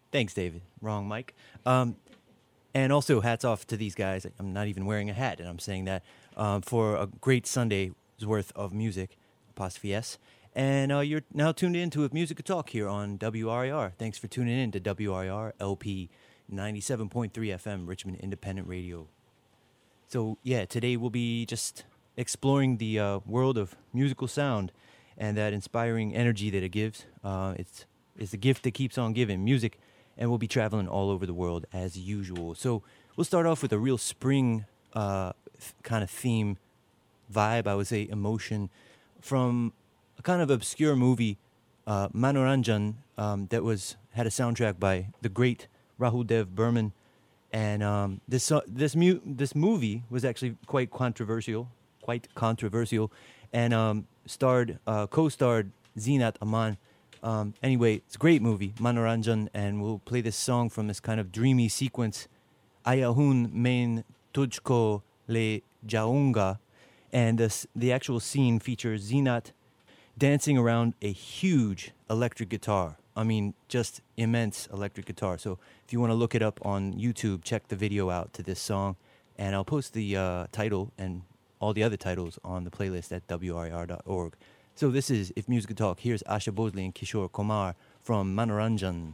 Thanks, David. Wrong mic. And also, hats off to these guys. I'm not even wearing a hat, and I'm saying that for a great Sunday's worth of music, apostrophe S. And you're now tuned in to Music Talk here on WRIR. Thanks for tuning in to WRIR LP 97.3 FM, Richmond Independent Radio. So, yeah, today we'll be just exploring the world of musical sound and that inspiring energy that it gives. It's a gift that keeps on giving, music, and we'll be traveling all over the world as usual. So we'll start off with a real spring kind of theme vibe, I would say emotion, from a kind of obscure movie, Manoranjan, that had a soundtrack by the great Rahul Dev Burman, and this movie was actually quite controversial, and co-starred Zeenat Aman. Anyway, it's a great movie, Manoranjan, and we'll play this song from this kind of dreamy sequence, Ayahun Main Tujhko Le Jaunga, and the actual scene features Zeenat dancing around a huge electric guitar. I mean, just immense electric guitar. So if you want to look it up on YouTube, check the video out to this song, and I'll post the title and all the other titles on the playlist at WRIR.org. So this is If Music Could Talk. Here's Asha Bhosle and Kishore Kumar from Manoranjan.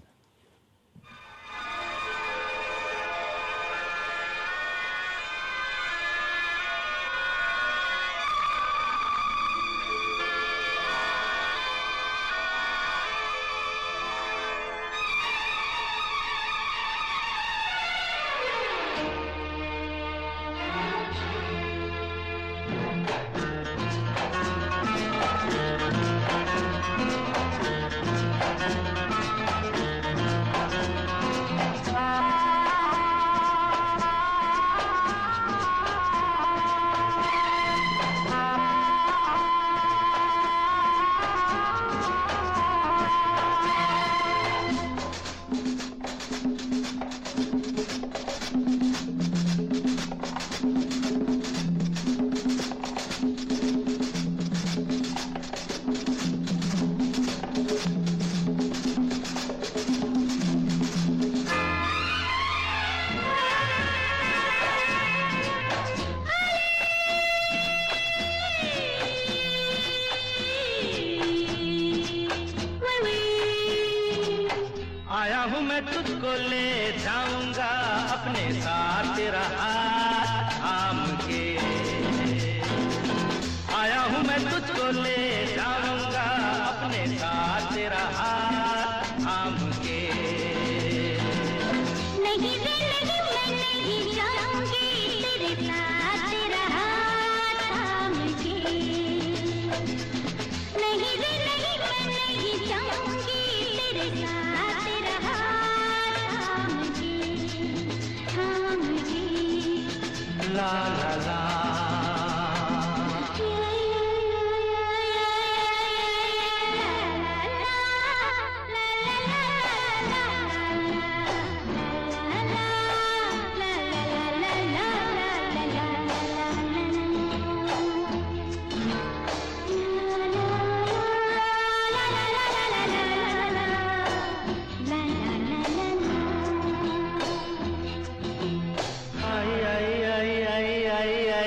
ay, ay, ay, ay, ay.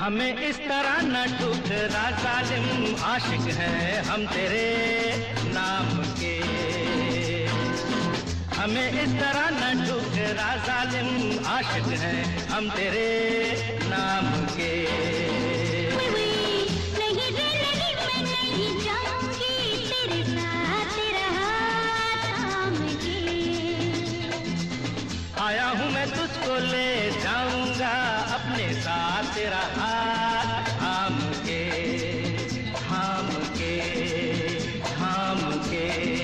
हमें इस तरह न ठुकरा जालिम, आशिक हैं हम तेरे नाम के। हमें इस तरह न ठुकरा जालिम, आशिक हैं हम तेरे नाम के। नहीं रे नहीं, मैं नहीं जाऊंगी तेरे साथ रहा थाम के। आया हूँ मैं तुझको ले जाऊंगा अपने साथ, तेरा हाथ थाम के, थाम के, थाम के।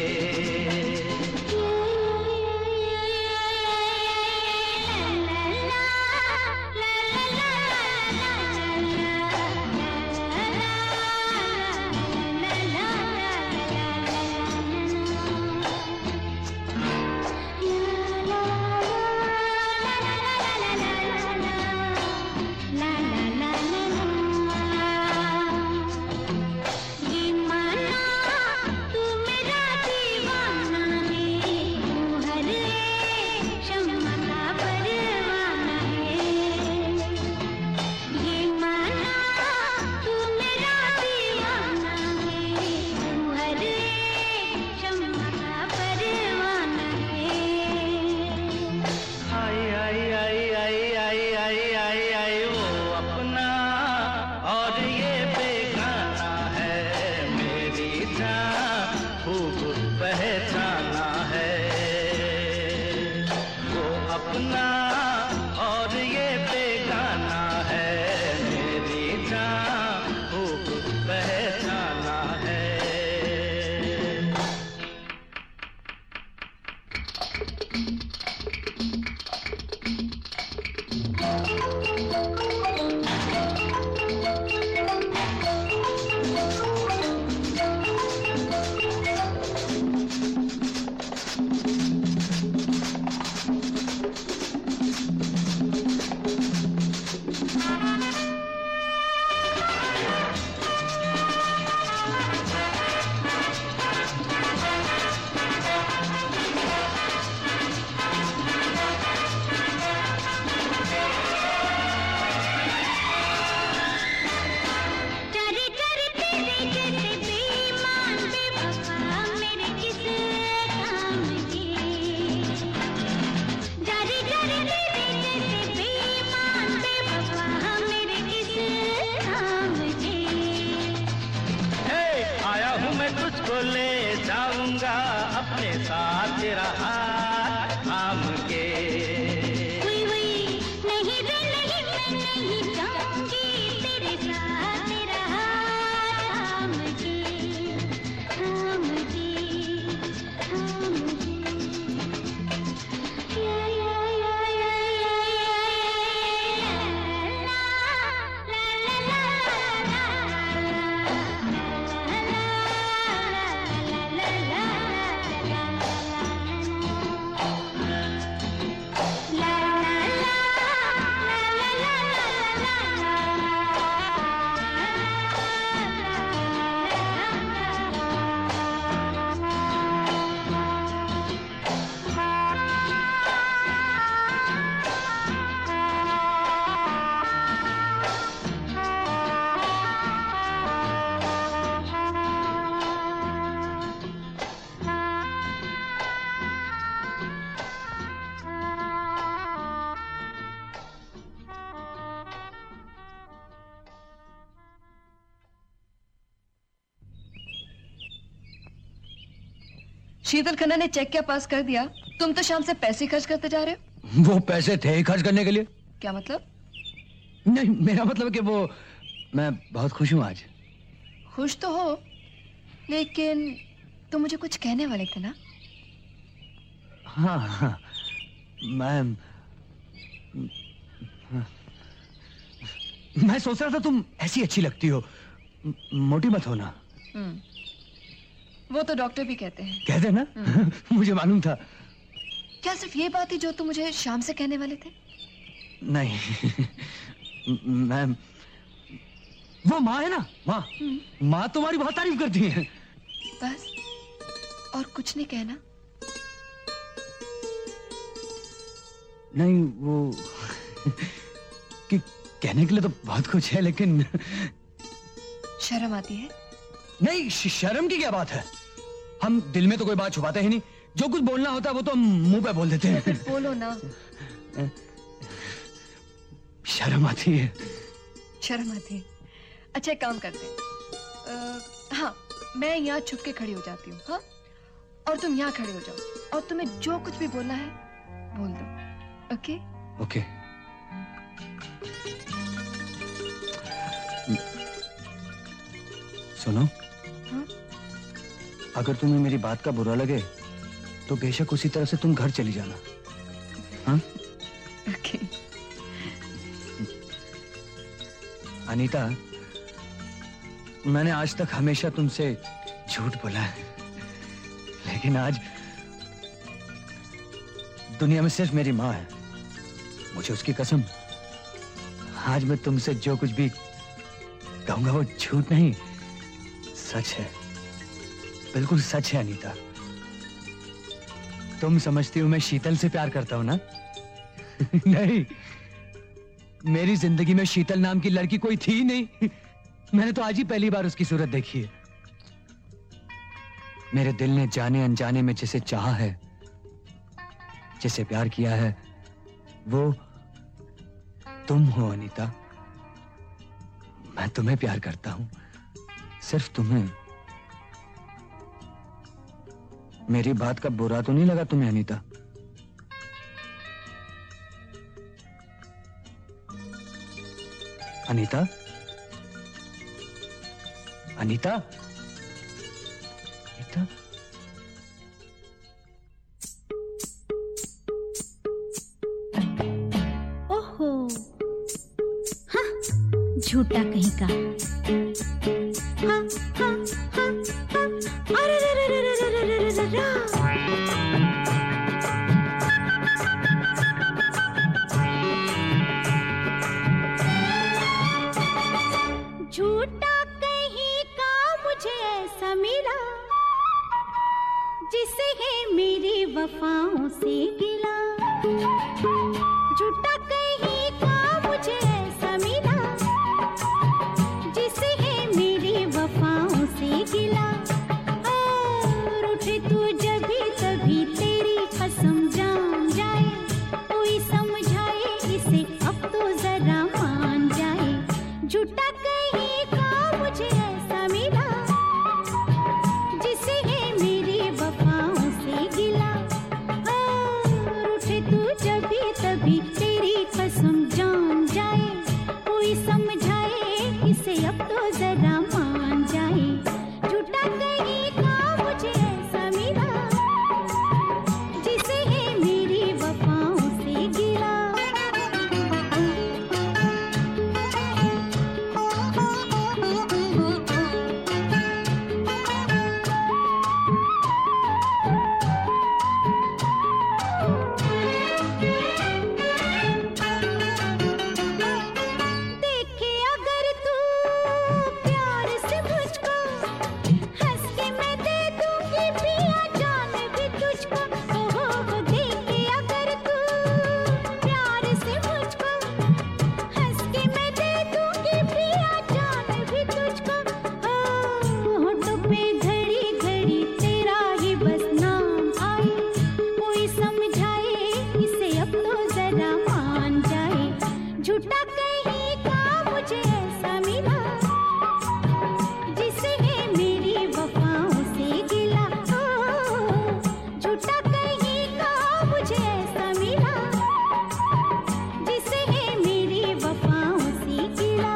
शीतल खन्ना ने चेक क्या पास कर दिया? तुम तो शाम से पैसे खर्च करते जा रहे हो। वो पैसे थे ही खर्च करने के लिए। क्या मतलब? नहीं, मेरा मतलब कि वो मैं बहुत खुश हूँ आज। खुश तो हो, लेकिन तुम मुझे कुछ कहने वाले थे ना? हाँ, मैं सोच रहा था तुम ऐसी अच्छी लगती हो, मोटी मत होना। वो तो डॉक्टर भी कहते हैं। कहते हैं ना? मुझे मालूम था। क्या सिर्फ ये बात थी जो तुम मुझे शाम से कहने वाले थे? नहीं, मैं वो माँ है ना, माँ तुम्हारी बहुत तारीफ करती है। बस और कुछ नहीं कहना? नहीं, वो कहने के लिए तो बहुत कुछ है, लेकिन शर्म आती है? नहीं, शर्म की क्या बात है? हम दिल में तो कोई बात छुपाते ही नहीं। जो कुछ बोलना होता है वो तो हम मुंह पे बोल देते हैं। फिर बोलो ना। शर्म आती है। शर्म आती है। अच्छा, एक काम करते हैं। हाँ, मैं यहाँ छुप के खड़ी हो जाती हूँ, हाँ? और तुम यहाँ खड़े हो जाओ और तुम्हें जो कुछ भी बोलना है बोल दो। ओके? ओके। सुनो, हाँ? अगर तुम्हें मेरी बात का बुरा लगे तो बेशक उसी तरह से तुम घर चली जाना, हाँ? ओके। अनीता, मैंने आज तक हमेशा तुमसे झूठ बोला है, लेकिन आज दुनिया में सिर्फ मेरी माँ है। मुझे उसकी कसम, आज मैं तुमसे जो कुछ भी कहूंगा वो झूठ नहीं, सच है। बिल्कुल सच है अनीता। तुम समझती हो मैं शीतल से प्यार करता हूं ना? नहीं, मेरी जिंदगी में शीतल नाम की लड़की कोई थी नहीं। मैंने तो आज ही पहली बार उसकी सूरत देखी है। मेरे दिल ने जाने अनजाने में जिसे चाहा है, जिसे प्यार किया है, वो तुम हो अनीता। मैं तुम्हें प्यार करता हूं, सिर्फ तुम्हें। मेरी बात का बुरा तो नहीं लगा तुम्हें अनीता? अनीता, अनीता, अनीता। ओहो, हाँ, झूठा कहीं का। हाँ, हाँ, हाँ, हाँ, अरे रे रे रे रे रे रे रे रे रे। झूठा कहीं का मुझे ऐसा मिला, जिसे है मेरी वफाओं से गिला। झूठा कहीं का मुझे ऐसा मिला, जिसे है मेरी वफाओं से गिला। और उठे तू जब भी तभी तेरी कसम जान जाए, कोई समझाए इसे अब तो जरा मान जाए। झूठा कहीं का मुझे ऐसा मिला, जिसे है मेरी वफाओं से गिला। और उठे तू जब भी तभी तेरी कसम जान जाए, कोई समझाए इसे अब तो जरा मान जाए। झूठा कहीं का मुझे ऐसा मिला, जिसे है मेरी वफाओं से गिला। देखे अगर तू प्यार से मुझको, हंस के मैं दे दूंगी पिया जान भी तुझको। ओहो, देखे अगर तू प्यार से मुझको, हंस के मैं दे दूंगी पिया जान भी तुझको। होठों पे घड़ी घड़ी तेरा ही बस नाम आए, कोई समझाए इसे अब तो जरा मान जाए। झूठा कहीं का मुझे ऐसा मिला, जिसे है मेरी वफाओं से गिला। झूठा कहीं का मुझे ऐसा मिला, जिसे है मेरी वफाओं से गिला।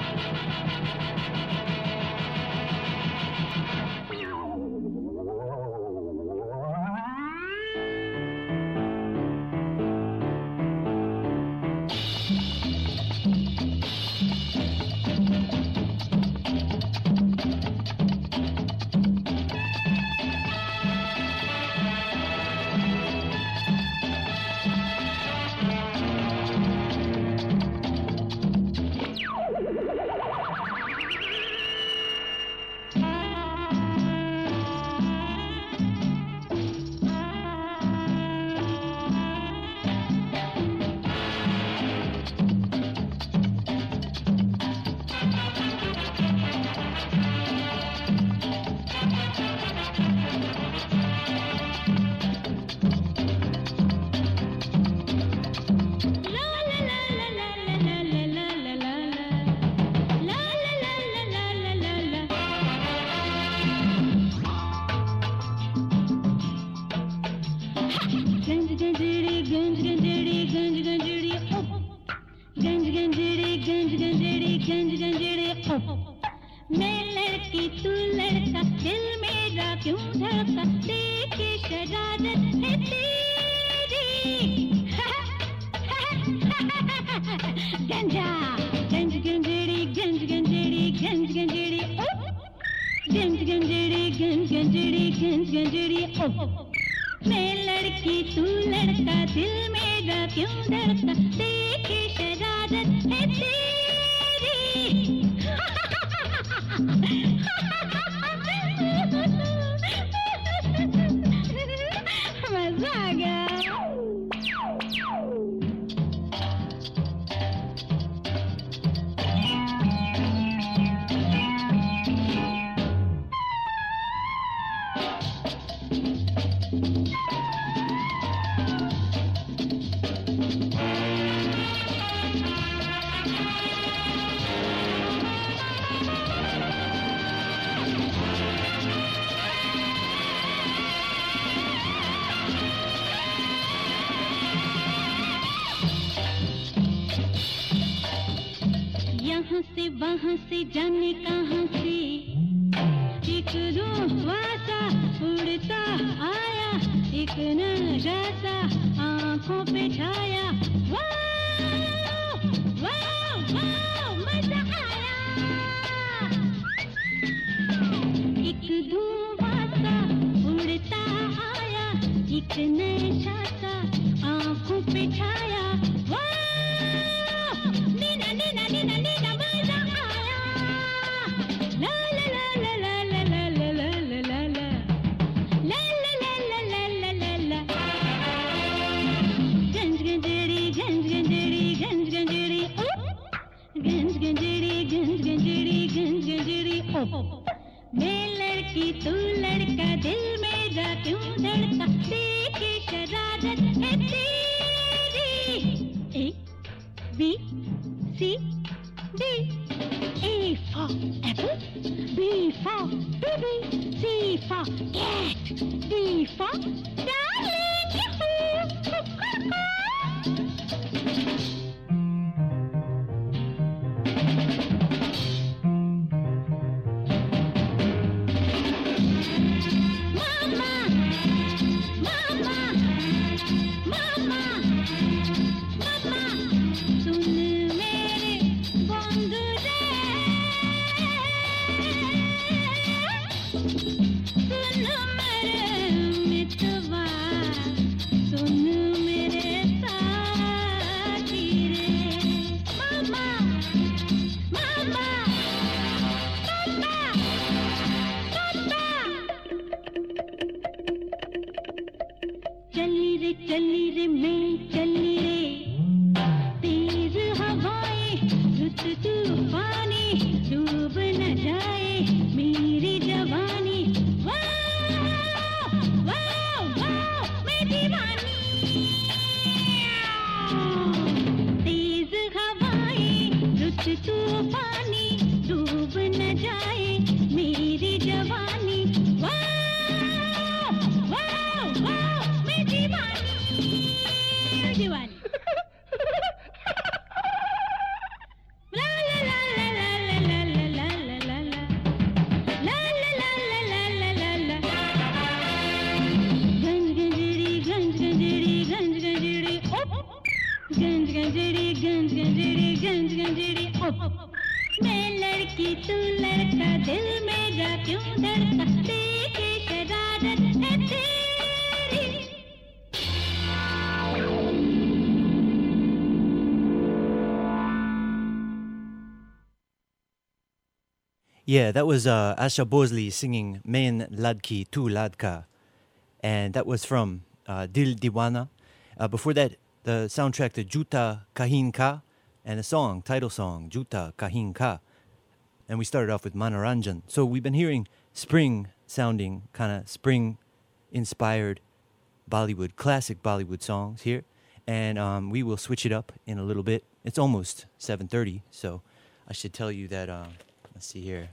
मैं लड़की तू लड़का दिल मेरा क्यों धड़का देखे शरारत है तेरी गंजा गंज गंजेड़ी गंज गंजेड़ी गंज गंजेड़ी गंज गंजेड़ी गंज गंजेड़ी गंज गंजेड़ी मैं लड़की तू लड़का दिल मेरा क्यों धड़का देखे शरारत है तेरी मजा आ गया यहाँ से वहाँ से जाने कहाँ से एक रूवासा उड़ता आया एक नजासा आँखों पे छाया वाह वाह वाह मजा आया एक धुआंसा उड़ता आया एक नजासा आँखों पे छाया नीना नीना नीना नीना मजा आया ला ला ला ला ला ला ला ला ला ला ला ला ला ला ला ला ला गंज गंजेड़ी गंज गंजेड़ी गंज गंजेड़ी गंज गंजेड़ी गंज गंजेड़ी गंज गंजेड़ी मैं लड़की तू लड़का दिल मेरा क्यों धड़का देखे शरारत है तेरी A B C D A for apple, B for baby, C for cat, D for darling. Mama, mama, mama, mama, सुन मेरे बंधु रे सुन मेरे मितवा सुन मेरे साथी रे मामा मामा पापा पापा चली रे मैं चली रे तेज हवाएं रुत तूफानी डूब न जाए मेरी जवानी वाह वाह वाह मैं दीवानी तेज हवाएं रुत तूफानी डूब न जाए मेरी जवानी वाह वाह वाह मैं दीवानी दीवानी La la la la la मैं लड़की तू लड़का दिल मेरा क्यों धड़का देखे शरारत है तेरी Yeah, that was Asha Bhosle singing Main Ladki Tu Ladka. And that was from Dil Diwana. Before that, the soundtrack to Juta Kahin Ka and the song, title song, Juta Kahin Ka. And we started off with Manoranjan. So we've been hearing spring sounding, kind of spring inspired Bollywood, classic Bollywood songs here. And we will switch it up in a little bit. It's almost 7:30, so I should tell you that, let's see here.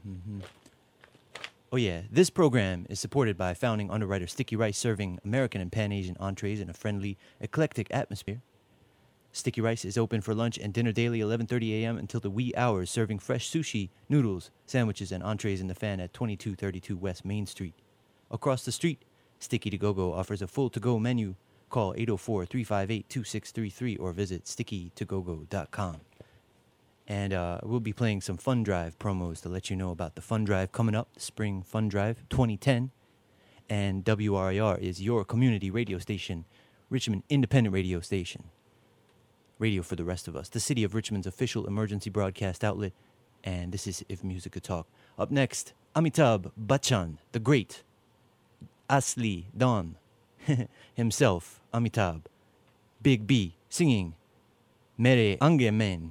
Oh yeah, this program is supported by founding underwriter Sticky Rice, serving American and Pan-Asian entrees in a friendly, eclectic atmosphere. Sticky Rice is open for lunch and dinner daily, 11:30 a.m. until the wee hours, serving fresh sushi, noodles, sandwiches, and entrees in the fan at 2232 West Main Street. Across the street, Sticky To Go offers a full to-go menu. Call 804-358-2633 or visit stickytogogo.com. And we'll be playing some Fun Drive promos to let you know about the Fun Drive coming up, the Spring Fun Drive 2010. And WRIR is your community radio station, Richmond Independent Radio Station. Radio for the rest of us, the city of Richmond's official emergency broadcast outlet. And this is If Music Could Talk. Up next, Amitabh Bachchan, the great Asli Don himself, Amitabh, Big B, singing Mere Ange Mein.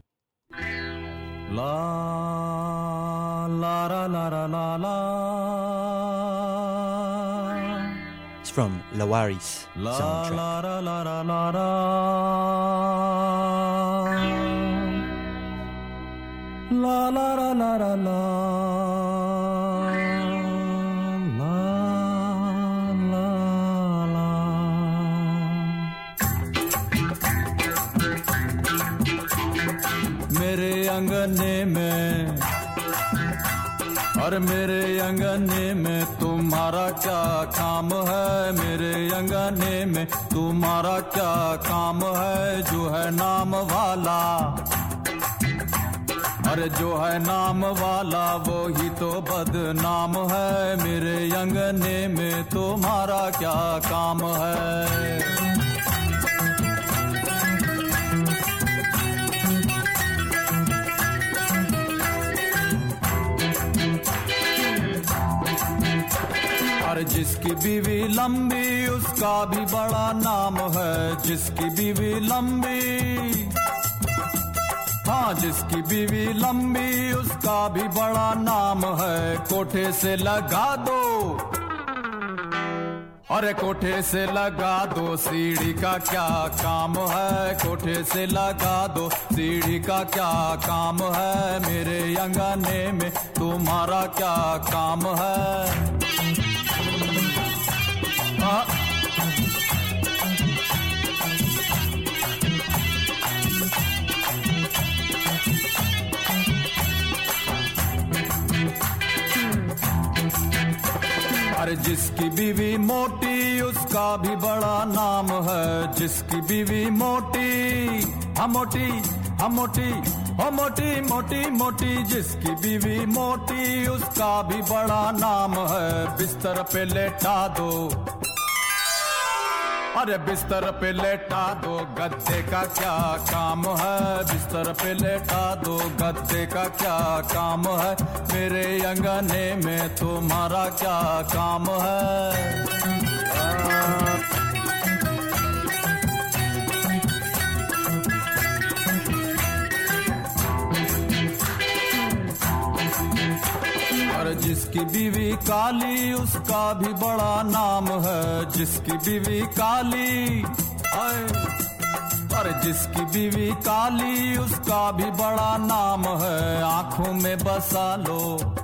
La la la la la la. It's from Lawaris soundtrack. La la la la la la. La la la la la la. अंगने में और मेरे अंगने में तुम्हारा क्या काम है मेरे अंगने में तुम्हारा क्या काम है जो है नाम वाला अरे जो है नाम वाला वो ही तो बदनाम है मेरे अंगने में तुम्हारा क्या काम है जिसकी बीवी लंबी उसका भी बड़ा नाम है जिसकी बीवी लंबी हाँ जिसकी बीवी लंबी उसका भी बड़ा नाम है कोठे से लगा दो अरे कोठे से लगा दो सीढ़ी का क्या काम है कोठे से लगा दो सीढ़ी का क्या काम है मेरे अंगने में तुम्हारा क्या काम है अरे जिसकी बीवी मोटी उसका भी बड़ा नाम है जिसकी बीवी मोटी हम मोटी हम मोटी हो मोटी मोटी मोटी जिसकी बीवी मोटी उसका भी बड़ा नाम है बिस्तर पे लेटा दो अरे बिस्तर पे लेटा दो गद्दे का क्या काम है बिस्तर पे लेटा दो गद्दे का क्या काम है मेरे अंगने में तुम्हारा क्या काम है जिसकी बीवी काली उसका भी बड़ा नाम है जिसकी बीवी काली अरे जिसकी बीवी काली उसका भी बड़ा नाम है आंखों में बसा लो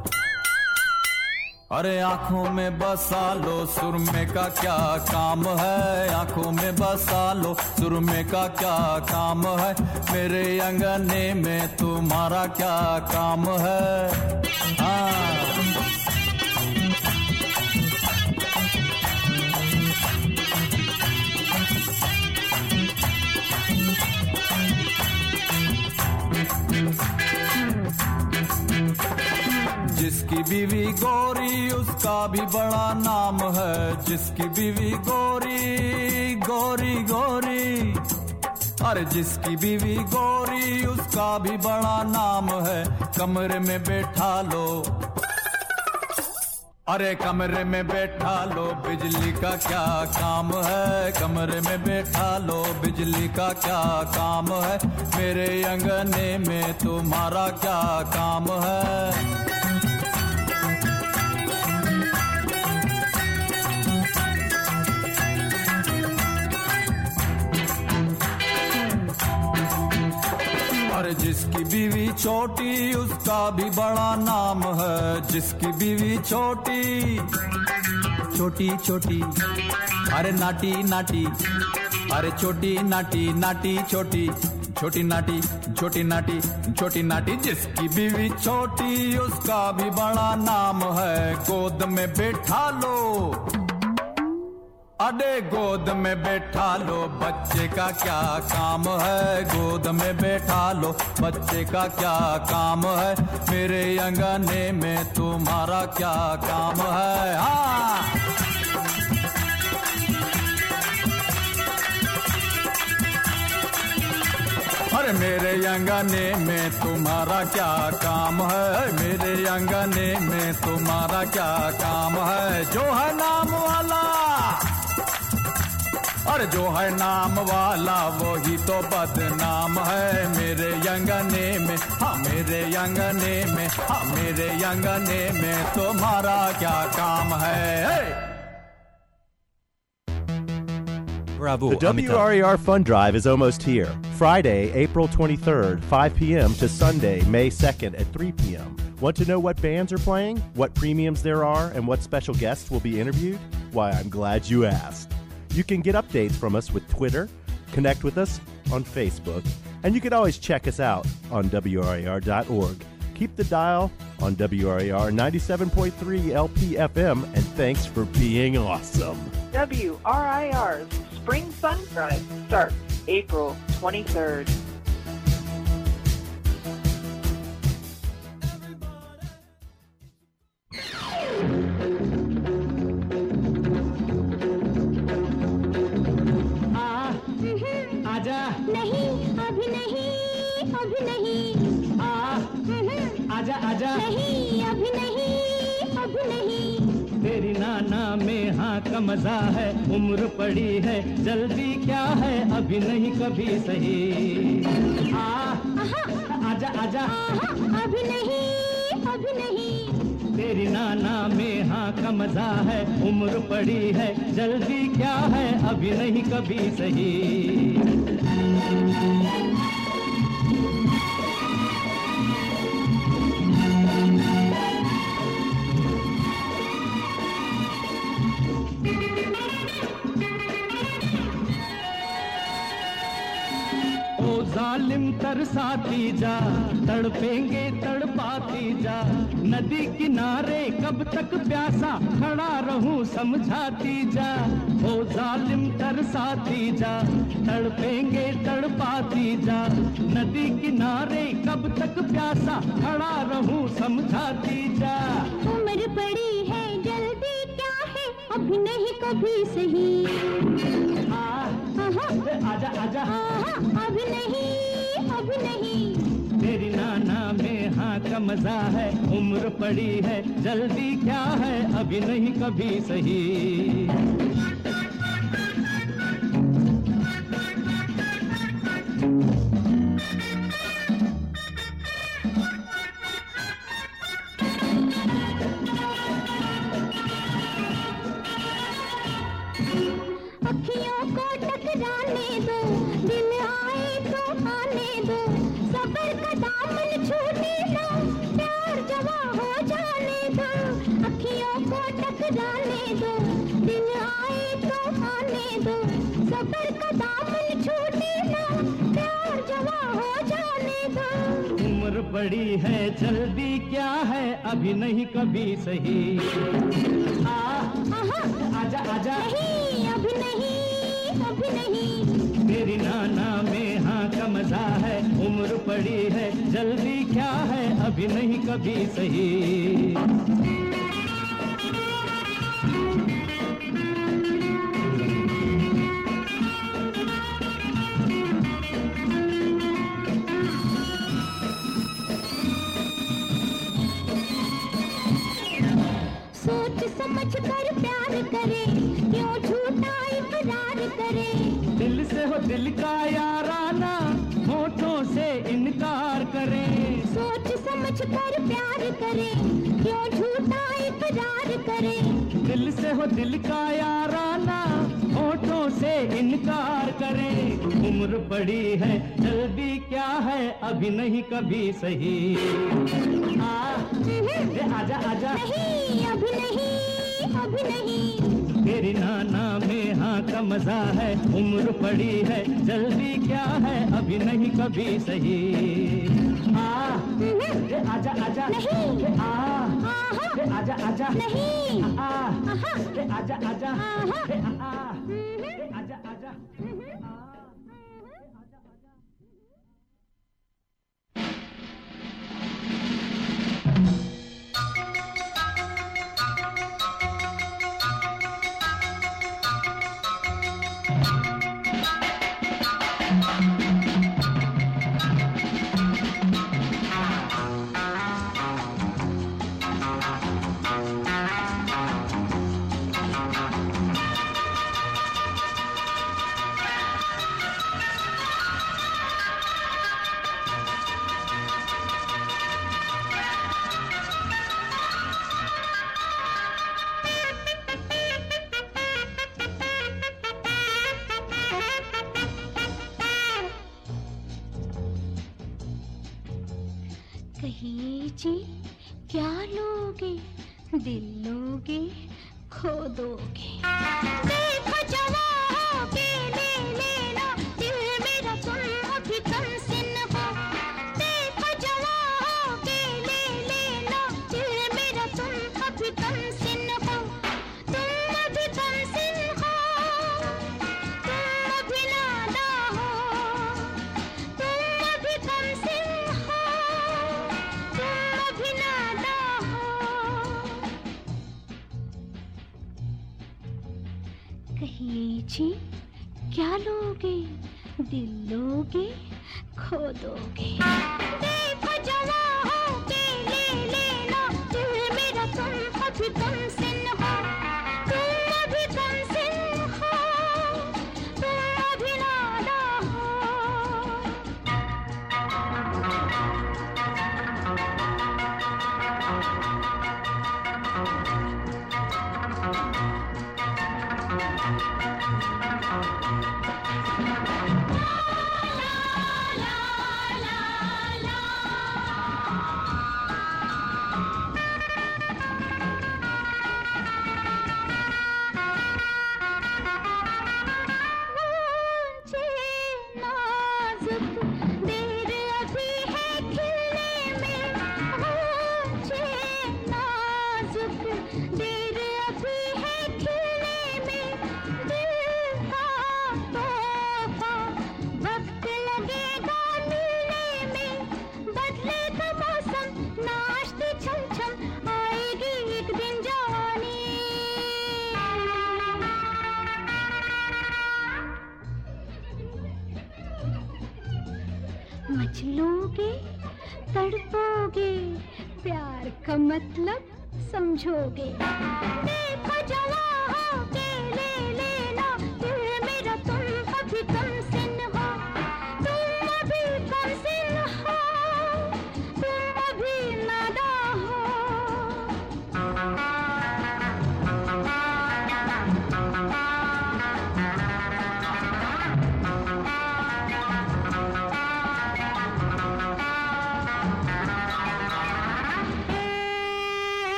अरे आंखों में बसा लो सुरमे का क्या काम है आंखों में बसा लो सुरमे का क्या काम है मेरे अंगने में तुम्हारा क्या काम है हाँ जिसकी बीवी गोरी उसका भी बड़ा नाम है, जिसकी बीवी गोरी गोरी गोरी, अरे जिसकी बीवी गोरी उसका भी बड़ा नाम है। कमरे में बैठा लो, अरे कमरे में बैठा लो, बिजली का क्या काम है, कमरे में बैठा लो, बिजली का क्या काम है, मेरे अंगने में तुम्हारा क्या काम है। अरे जिसकी बीवी छोटी उसका भी बड़ा नाम है, जिसकी बीवी छोटी छोटी छोटी, अरे नाटी नाटी, अरे छोटी नाटी नाटी छोटी, छोटी नाटी छोटी नाटी छोटी नाटी, जिसकी बीवी छोटी उसका भी बड़ा नाम है। गोद में बैठा लो, अरे गोद में बैठा लो, बच्चे का क्या काम है, गोद में बैठा लो, बच्चे का क्या काम है, मेरे अंगने में तुम्हारा क्या काम है। हाँ अरे मेरे अंगने में तुम्हारा क्या काम है, मेरे अंगने में तुम्हारा क्या काम है। जो है नाम वाला, अरे जो है नाम वाला वही तो बदनाम है, मेरे अंगने में, हाँ मेरे अंगने में, हाँ मेरे अंगने में तुम्हारा क्या काम है। Bravo, The Amitabh. WRAR Fund Drive is almost here. Friday, April 23rd, 5 p.m. to Sunday, May 2nd at 3 p.m. Want to know what bands are playing, what premiums there are, and what special guests will be interviewed? Why, I'm glad you asked. You can get updates from us with Twitter, connect with us on Facebook, and you can always check us out on WRAR.org. Keep the dial on WRAR 97.3 LPFM, and thanks for being awesome. WRIR's Spring Fun Drive starts April 23rd. आजा नहीं अभी नहीं, अभी नहीं, आजा आजा नहीं अभी नहीं, अभी नहीं, तेरी नाना में हाँ का मजा है, उम्र पड़ी है जल्दी क्या है, अभी नहीं कभी सही। आजा आजा अभी नहीं, अभी नहीं, तेरी नाना में हाँ का मजा है, उम्र पड़ी है जल्दी क्या है, अभी नहीं कभी सही। जालिम तरसाती जा, तड़पेंगे तड़पाती जा, नदी किनारे कब तक प्यासा खड़ा रहूं समझाती जा। ओ जालिम तरसाती जा, तड़पेंगे तड़पाती जा, नदी किनारे कब तक प्यासा खड़ा रहूं समझाती जा। उम्र पड़ी है जल्दी क्या है, अभी नहीं कभी सही। आजा आजा अभी नहीं, अभी नहीं, तेरी नाना में हाँ का मजा है, उम्र पड़ी है जल्दी क्या है, अभी नहीं कभी सही। अखियों को टकराने दो, दिन आए तो आने दो, सबर का दामन छूने दो, प्यार जवा हो जाने दो। अखियों को टकराने दो, दिन आए तो आने दो, सबर का दामन छूने दो, प्यार जवा हो जाने दो। उम्र बड़ी है जल्दी क्या है, अभी नहीं कभी सही। आजा आजा नहीं अभी नहीं, अभी नहीं, तेरी नाना में हाँ का का मजा है, उम्र पड़ी है, जल्दी क्या है, अभी नहीं कभी सही। सोच समझ कर प्यार करे, क्यों झूठा इकरार करे। दिल से हो दिल का याराना, होठों से इनकार करे। सोच समझ कर प्यार करे, क्यों झूठा इकरार करे। दिल से हो दिल का याराना, होठों से इनकार करे। उम्र पड़ी है, जल्दी क्या है, अभी नहीं कभी सही। आजा आजा, नहीं अभी नहीं, अभी नहीं। तेरी नाना में हाँ का मजा है, उम्र पड़ी है, जल्दी क्या है, अभी नहीं कभी सही। आजा आजा, नहीं। आजा आजा, नहीं। आजा आजा, आजा आजा। कहिए जी क्या लोगे, दिल लोगे, खो दोगे। देखो जवां हो के ले लेना, दिल मेरा तुम अभी कम सिन हो। देखो जवां हो के ले लेना, दिल मेरा तुम अभी कम सिन हो। तुम अभी कम सिन हो, तुम अभी नादा हो। तुम अभी कम सिन हो, तुम अभी नादा हो। कहिए जी क्या लोगे, दिल लोगे, खो दोगे। देखो जवां हो के ले लेना, दिल मेरा तुम अभी कम सिन हो। तुम अभी कम सिन हो, तुम अभी नादा हो। मचलोगे, तड़पोगे, प्यार का मतलब समझोगे। देखो जवां हो के ले लेना, दिल मेरा तुम अभी कम सिन हो। तुम अभी कम सिन हो, तुम अभी नादा हो।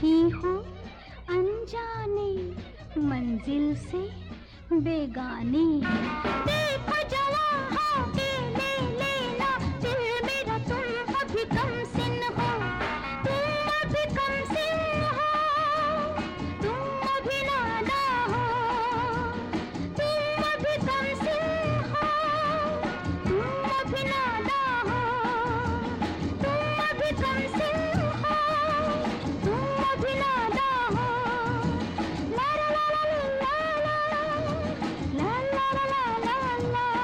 ही हो अनजाने मंजिल से बेगानी देखो जवां हो के ले लेना दिल मेरा तुम अभी कम सिन हो तुम अभी कम सिन हो तुम अभी नादा हो तुम अभी कम सिन हो तुम अभी नादा हो तुम अभी कम सिन हो तुम अभी नादा हो ला ला ला ला ला ला ला ला ला ला ला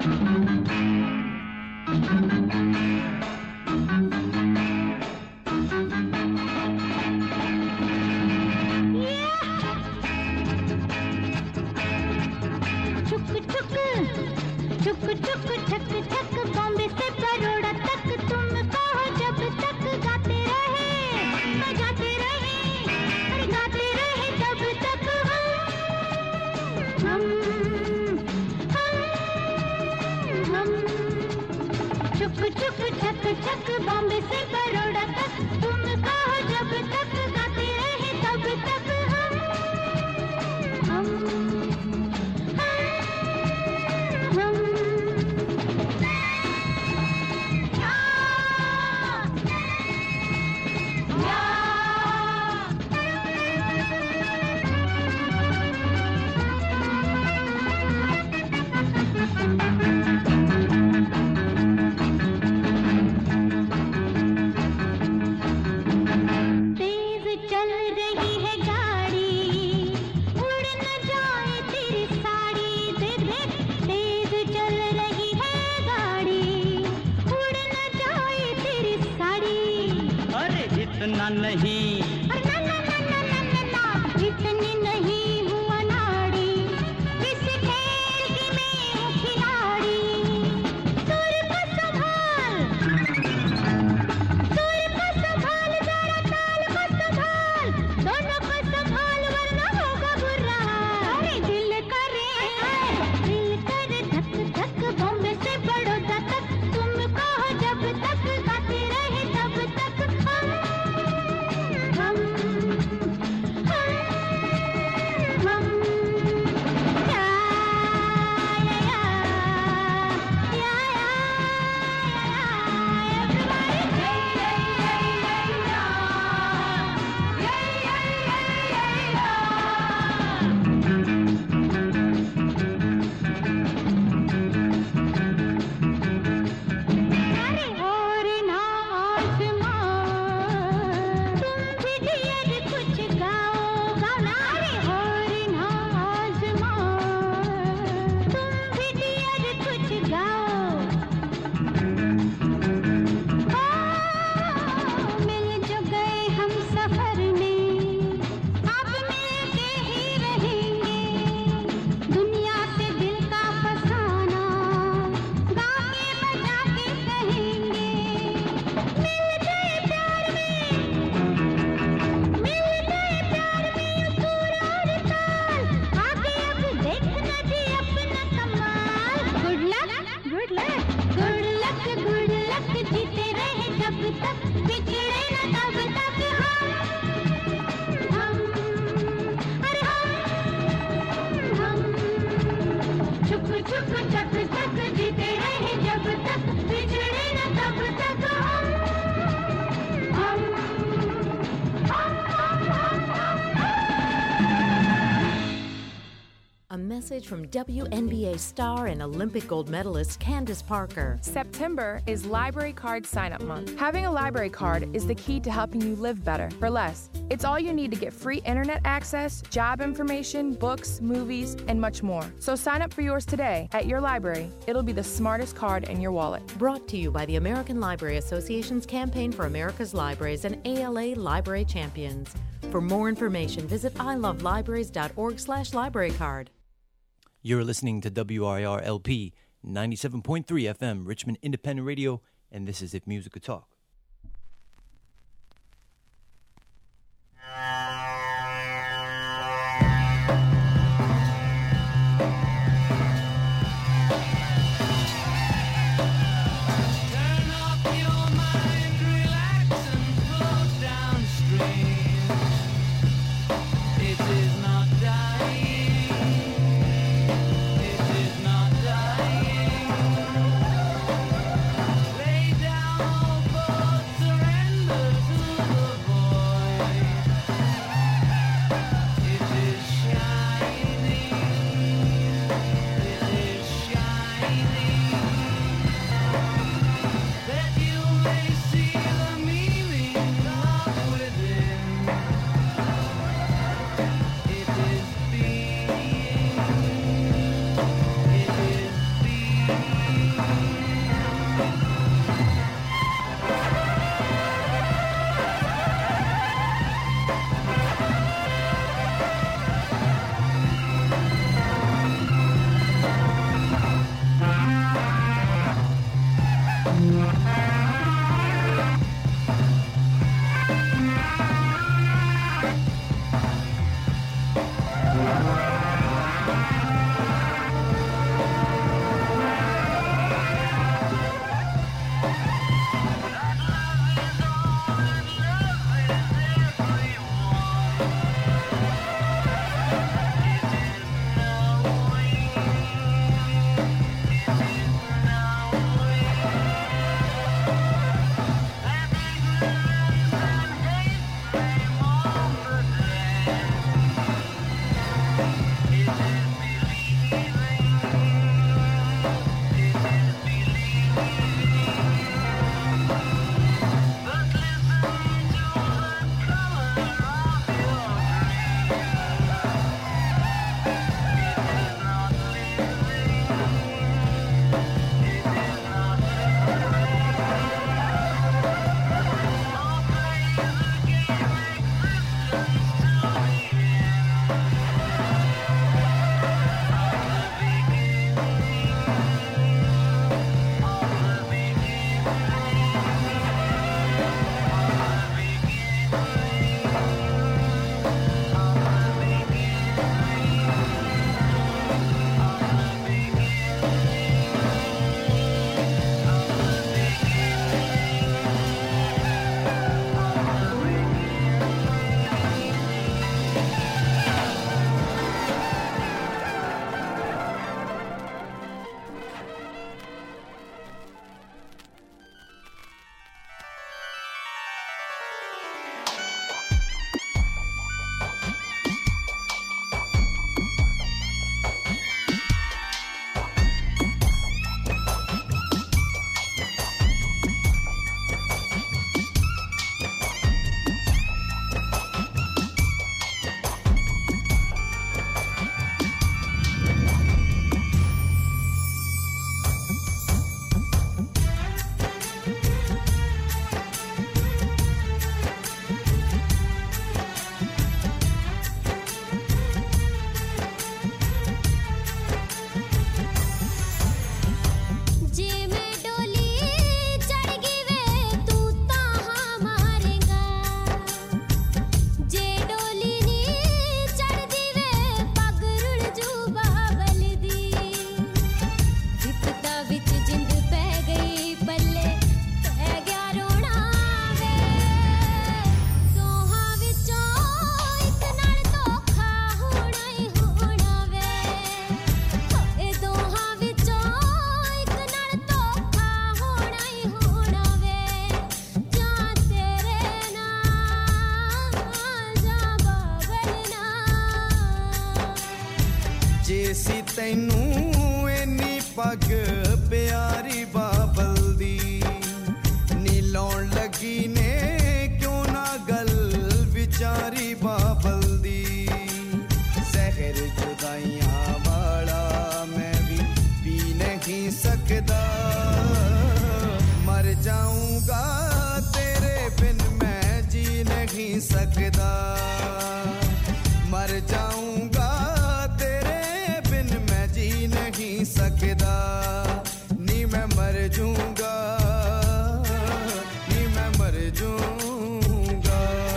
चुक चुक ठक ठक बॉम्बे से बड़ौदा तक तुम कहो जब तक गाते रहे बजाते रहे अरे गाते रहे तब तक हम चुक चुक ठक ठक बॉम्बे से बड़ौदा तक तुम कहो जब तक गाते रहे तब तक From WNBA star and Olympic gold medalist Candace Parker. September is Library Card Sign-Up Month. Having a library card is the key to helping you live better for less. It's all you need to get free internet access, job information, books, movies, and much more. So sign up for yours today at your library. It'll be the smartest card in your wallet. Brought to you by the American Library Association's Campaign for America's Libraries and ALA Library Champions. For more information, visit ilovelibraries.org/librarycard. You're listening to WRIR LP 97.3 FM, Richmond Independent Radio, and this is If Music Could Talk. Lay down, oh boy. ਤੈਨੂੰ ਇੰਨੀ ਪੱਗ ਪਿਆਰੀ ਬਾਬਲ ਦੀ ਨੀ ਲਾਉਣ ਲੱਗੀ ਨੇ ਕਿਉਂ ਨਾ ਗੱਲ ਵਿਚਾਰੀ ਬਾਬਲ ਦੀ ਜ਼ਹਿਰ ਜੁਦਾਈਆਂ ਵਾਲਾ ਮੈਂ ਵੀ ਪੀ ਨਹੀਂ ਸਕਦਾ ਮਰ ਜਾਊਂਗਾ ਤੇਰੇ ਬਿਨ ਮੈਂ ਜੀ ਨਹੀਂ ਸਕਦਾ ਮਰ ਜਾਊਂਗਾ नहीं सकदा नी मैं मर जूंगा नी मैं मर जूंगा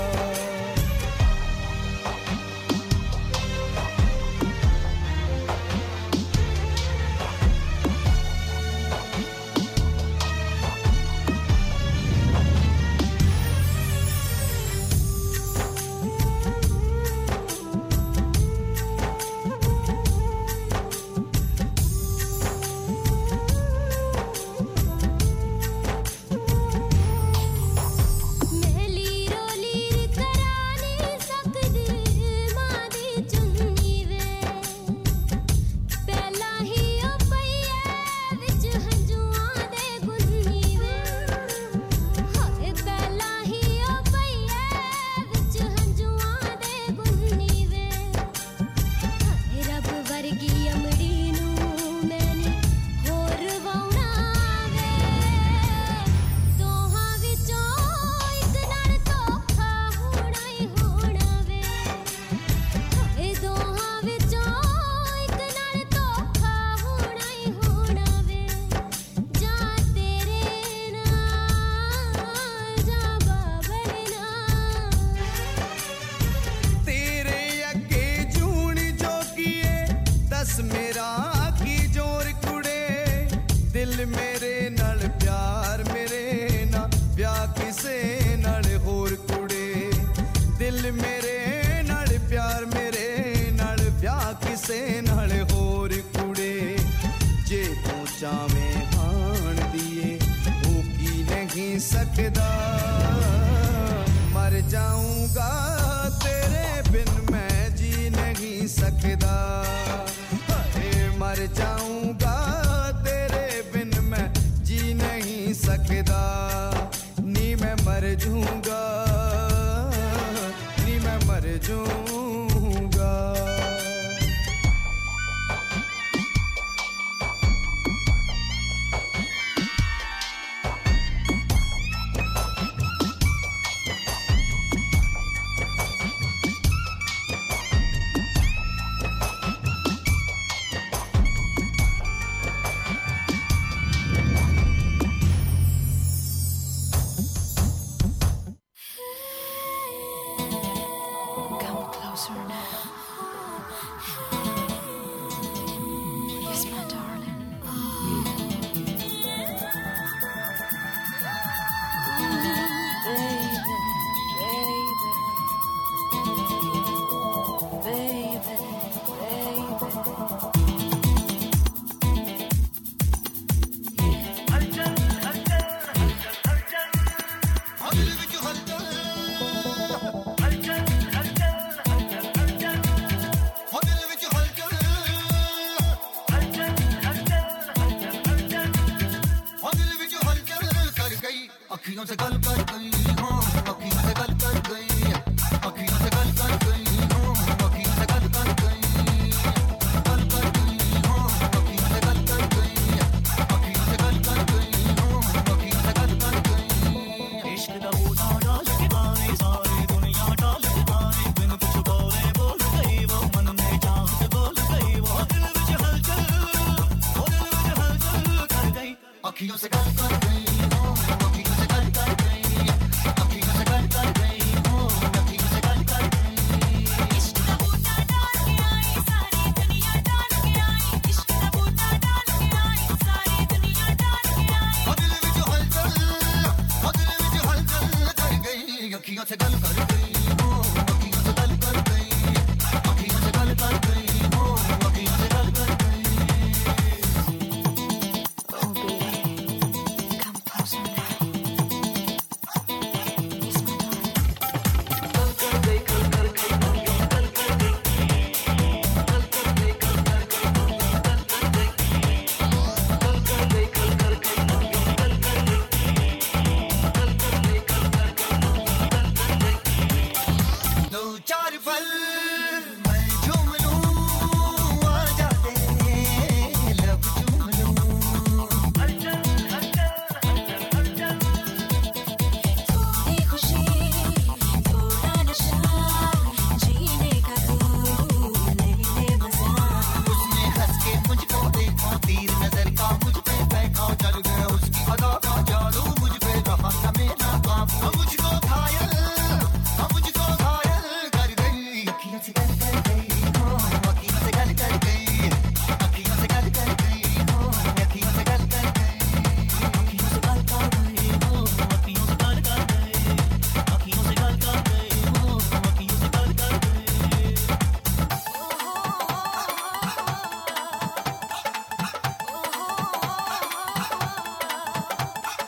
मर जाऊंगा तेरे बिन मैं जी नहीं सकदा मर जाऊंगा तेरे बिन मैं जी नहीं सकदा नी मैं मर जूंगा नी मैं मर जूंगा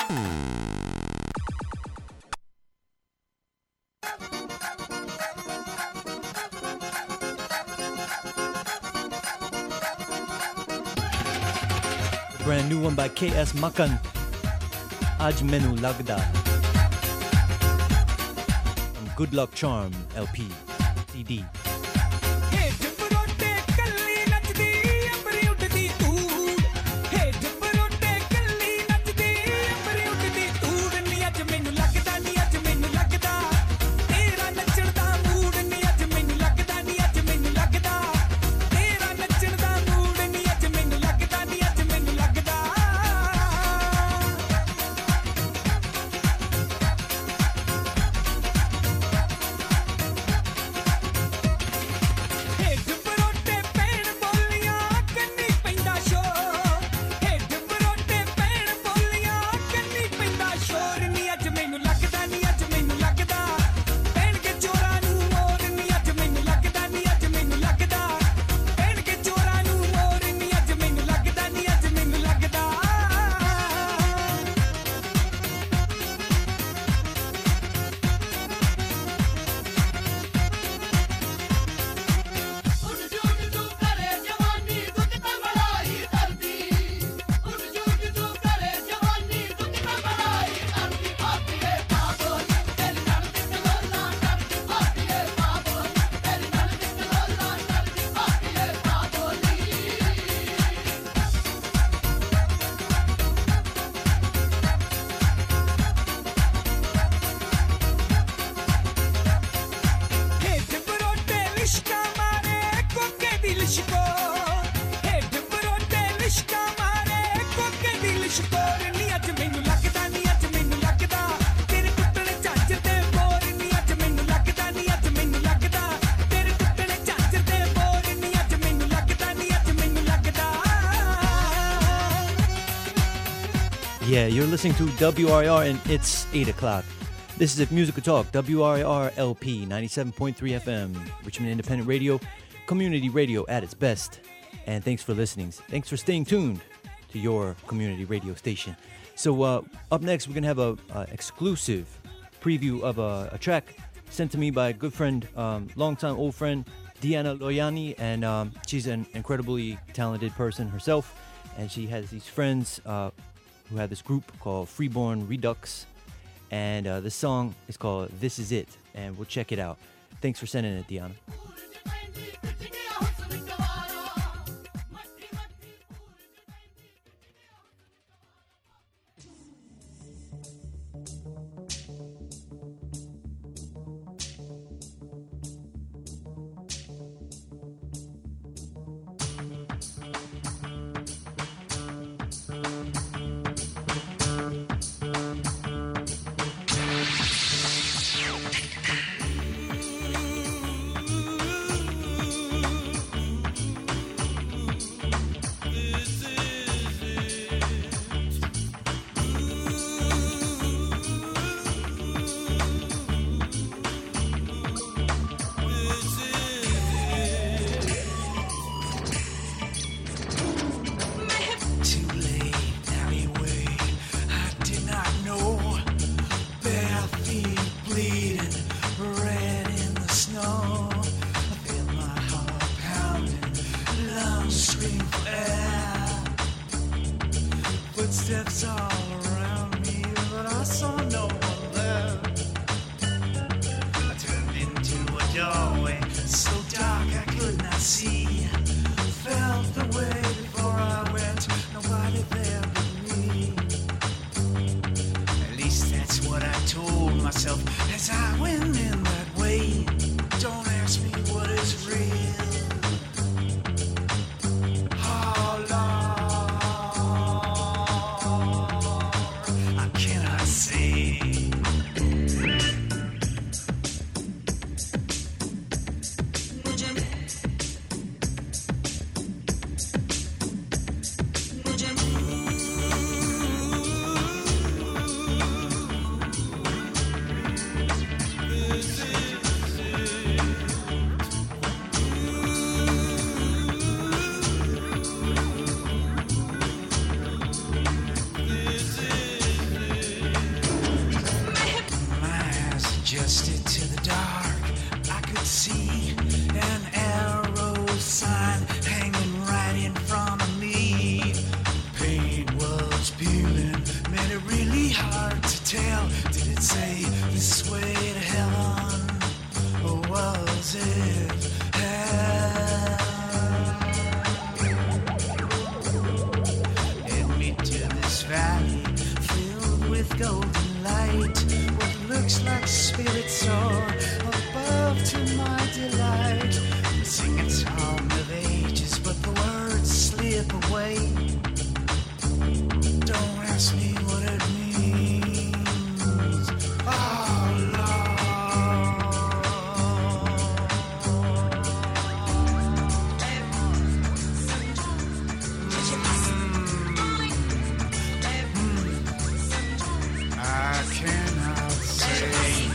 Brand new one by KS Makan, Aaj Mainu Lagda. From Good Luck Charm LP, CD. Yeah, you're listening to WRIR and it's 8 o'clock. This is Musical Talk, WRIR LP, 97.3 FM, Richmond Independent Radio, community radio at its best. And thanks for listening. Thanks for staying tuned to your community radio station. So up next, we're going to have a exclusive preview of a track sent to me by a good friend, longtime old friend, Diana Loyani. And she's an incredibly talented person herself. And she has these friends who have this group called Freeborn Redux, and the song is called This Is It, and we'll check it out. Thanks for sending it, Diana. Footsteps all around me, but I saw no one there. I turned into a doorway, so dark I could not see. Felt the way before I went, nobody there but me. At least that's what I told myself as I went in that way. Don't ask me what is real. adjusted to the dark. I could see an arrow sign hanging right in front of me. Paint was peeling, made it really hard to tell. Did it say this way to heaven, or was it hell? Led me to this valley filled with golden light. What looks like spirits soar above to my delight. We sing a song of ages, but the words slip away. Don't ask me what it means. Oh, I cannot say.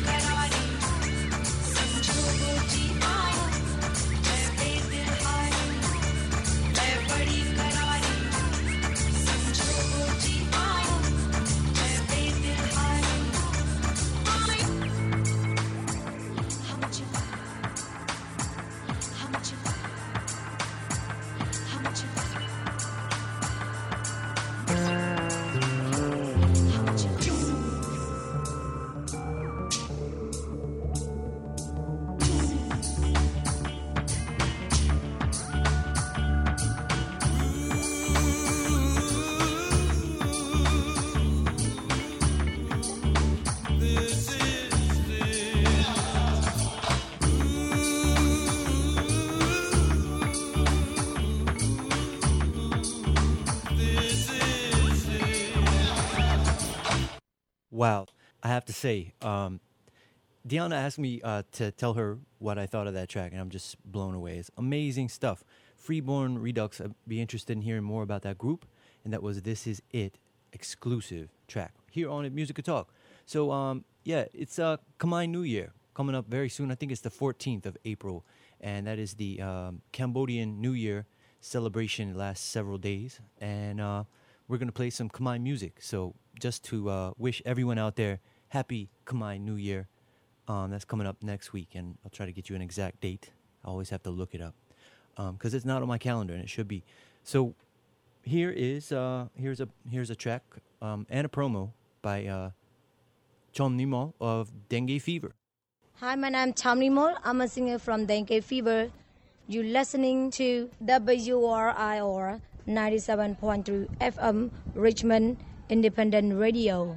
Wow. I have to say, Deanna asked me to tell her what I thought of that track, and I'm just blown away. It's amazing stuff. Freeborn Redux, I'd be interested in hearing more about that group, and that was This Is It exclusive track here on It Music Talk. So, yeah, it's Khmer New Year coming up very soon. I think it's the 14th of April, and that is the Cambodian New Year celebration. It lasts several days, and we're going to play some Khmer music. So just to wish everyone out there happy Khmer New Year. That's coming up next week, and I'll try to get you an exact date. I always have to look it up because it's not on my calendar, and it should be. So here is here's a track and a promo by Chom Nimol of Dengue Fever. Hi, my name is Chom Nimol. I'm a singer from Dengue Fever. You're listening to WRIR 97.3 FM Richmond Independent Radio.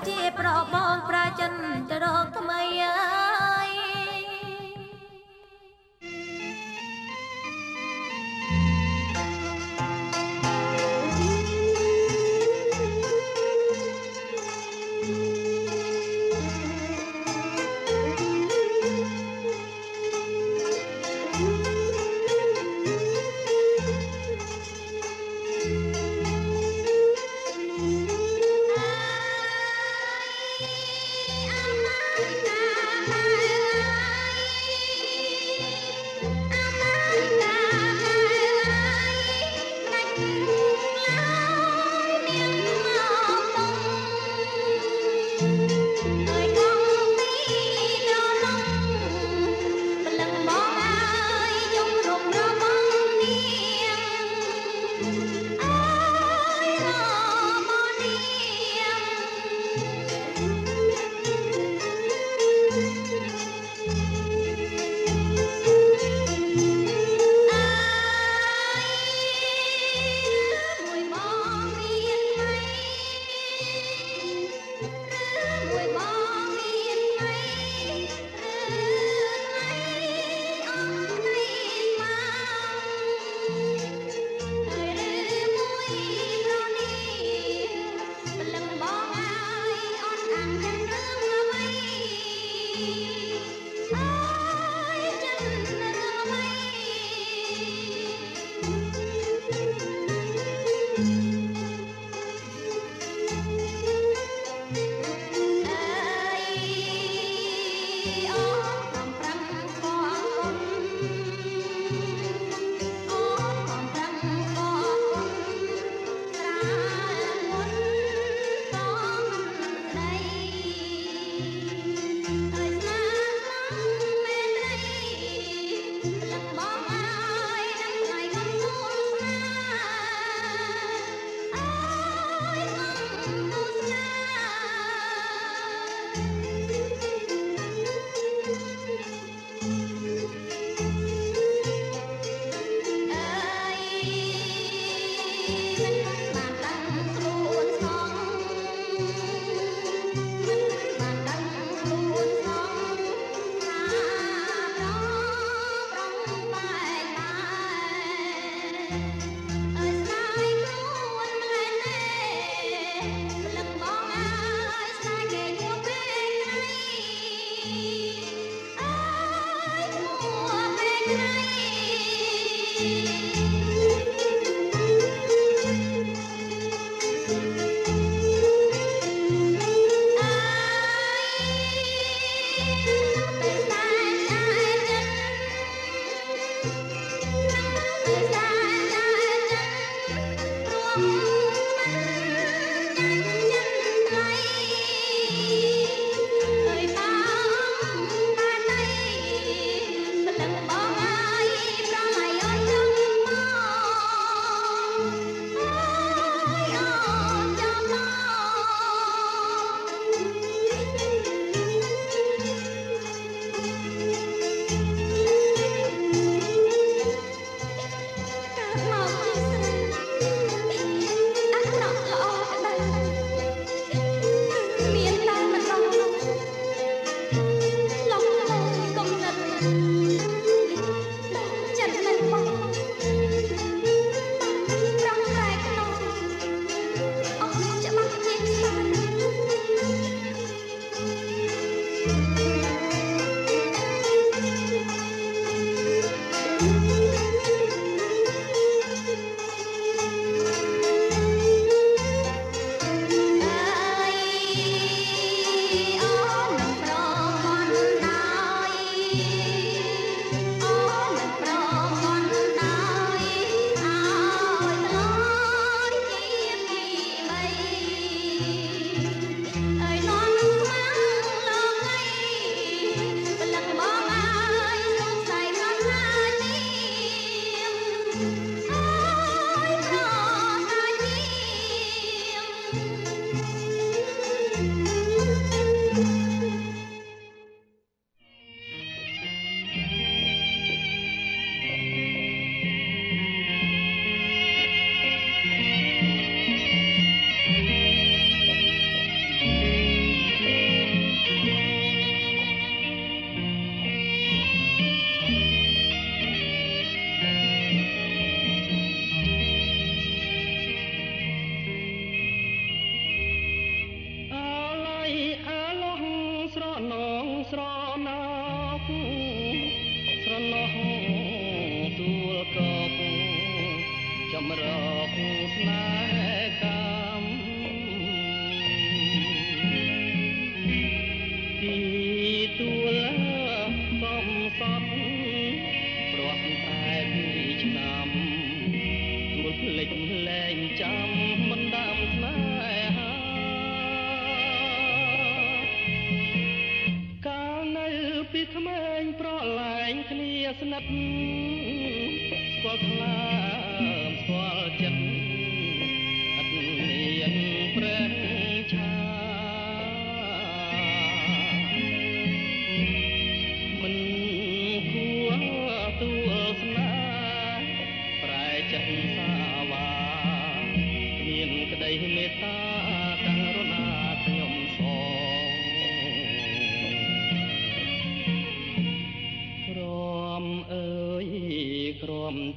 ជាប្របងប្រាចិនទៅរកថ្មីអើយ Hãy subscribe cho kênh Ghiền Mì Gõ để không bỏ lỡ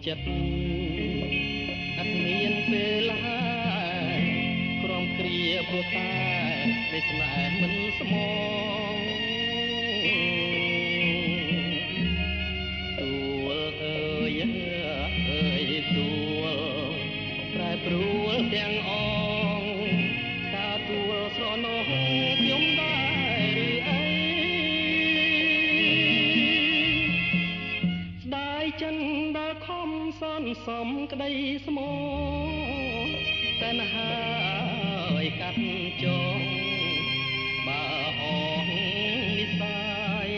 ចិត្តអត់មានពេលហើយក្រំគ្រាព្រោះតែវាស្នេហ៍មិនស្មងទួលអើយអើយទួលប្រែប្រួលទាំងអងតើទួលស្រណោះខ្ញុំដែរឬអីស្ដាយចិនដល់ខំសន្សំក្តីស្មោតែណាហើយកាត់ចងបើអងនិស័យ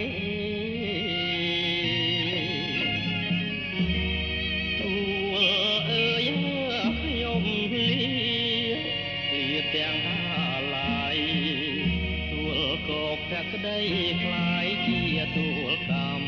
ទួលអើយខ្ញុំលាទាំងហាឡាយទួលក៏ភក្តីខ្លាយជាទួលកម្ម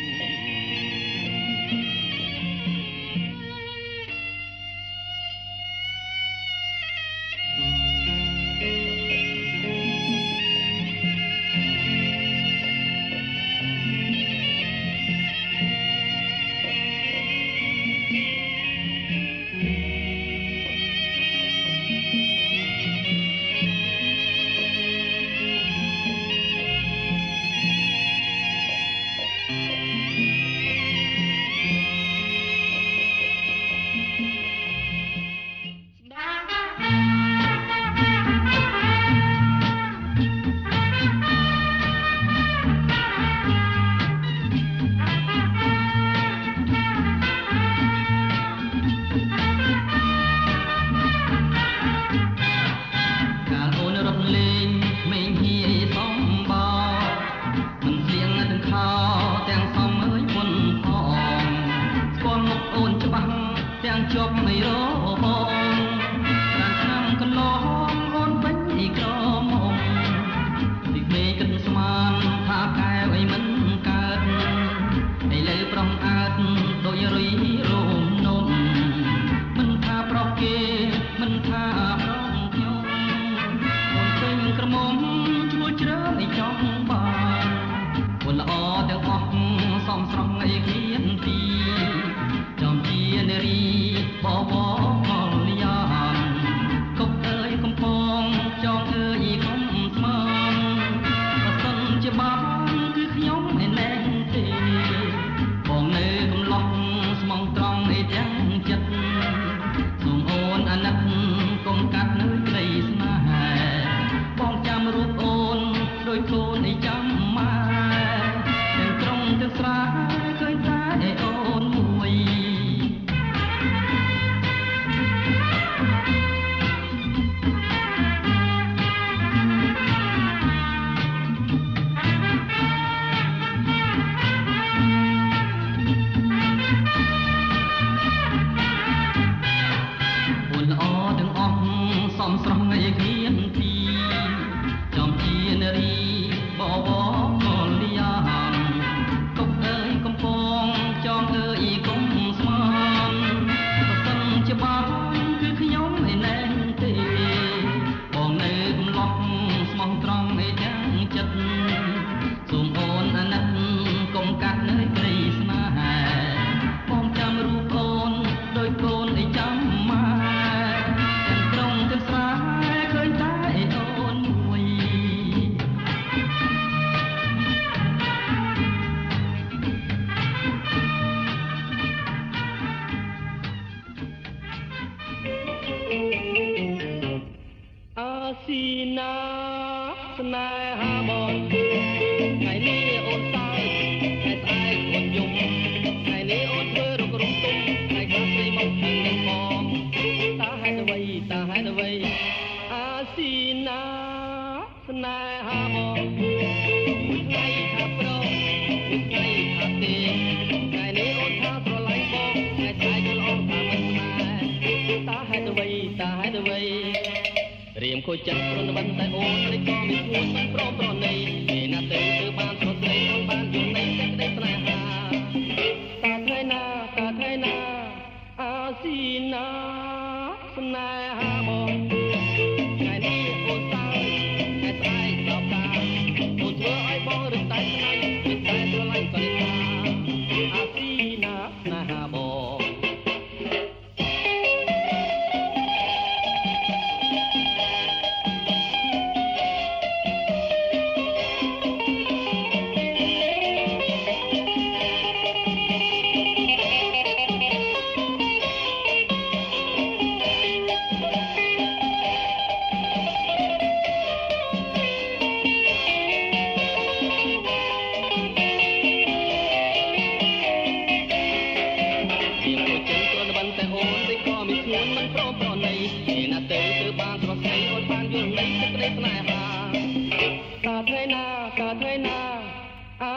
រៀមខូចចិត្តព្រោះមិនតែអូននេះក៏មានឈ្មោះមិនប្រប្រណីពេលណាទៅបានស្រត់ស្រីអូនបានយល់នៃសេចក្តីស្នេហាតាថ្ងៃណាអាស៊ីណាស្នេហាបងថ្ងៃនេះអូនតើថ្ងៃស្អែកដល់តាអូនធ្វើឲ្យបងរឹងតែស្នេហ៍មិនតែស្រឡាញ់ក៏នេះថាអាស៊ីណាស្នេហាបង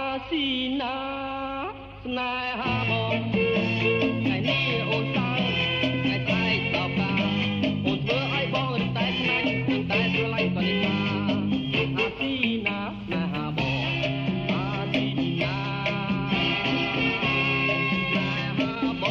ស៊ីណាស្នេហាបងថ្ងៃនេះអូនសើថ្ងៃថ្លៃដល់កាអូនធ្វើឲ្យបងរតែខ្លាញ់តែស្រឡាញ់ក៏និយាយអាស៊ីណាស្នេហាបងអាស៊ីណាស្នេហាបង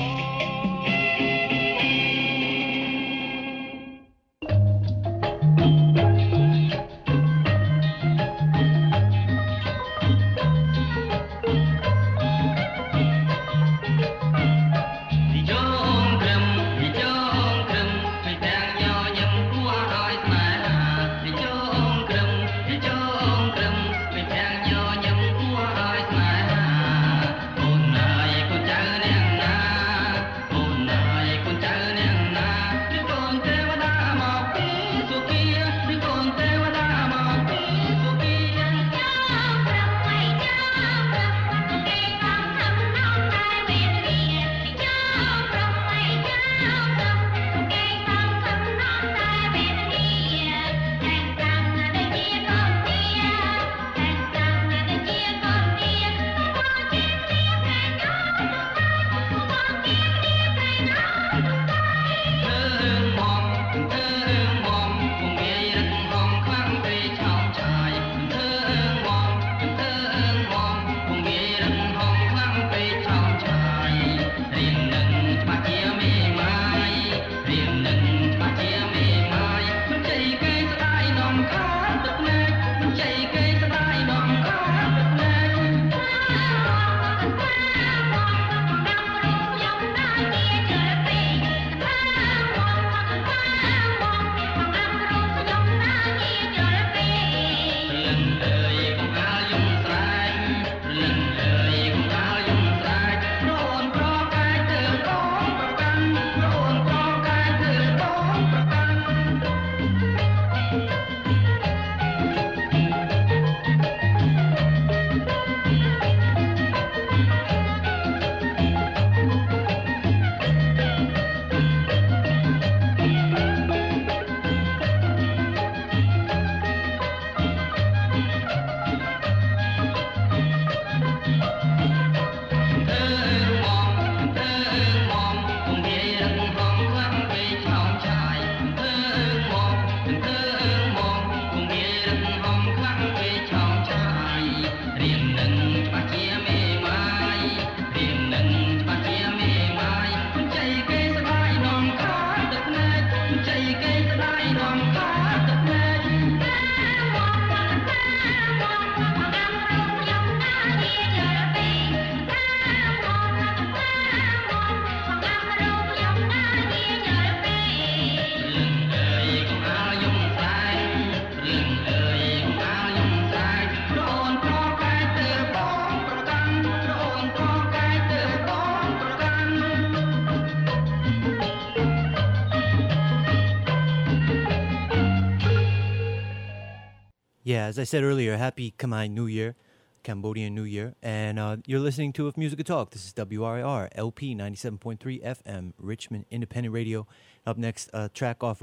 Yeah, as I said earlier, happy Khmer New Year, Cambodian New Year. And you're listening to If Music Could Talk. This is WRIR, LP 97.3 FM, Richmond Independent Radio. Up next, another track off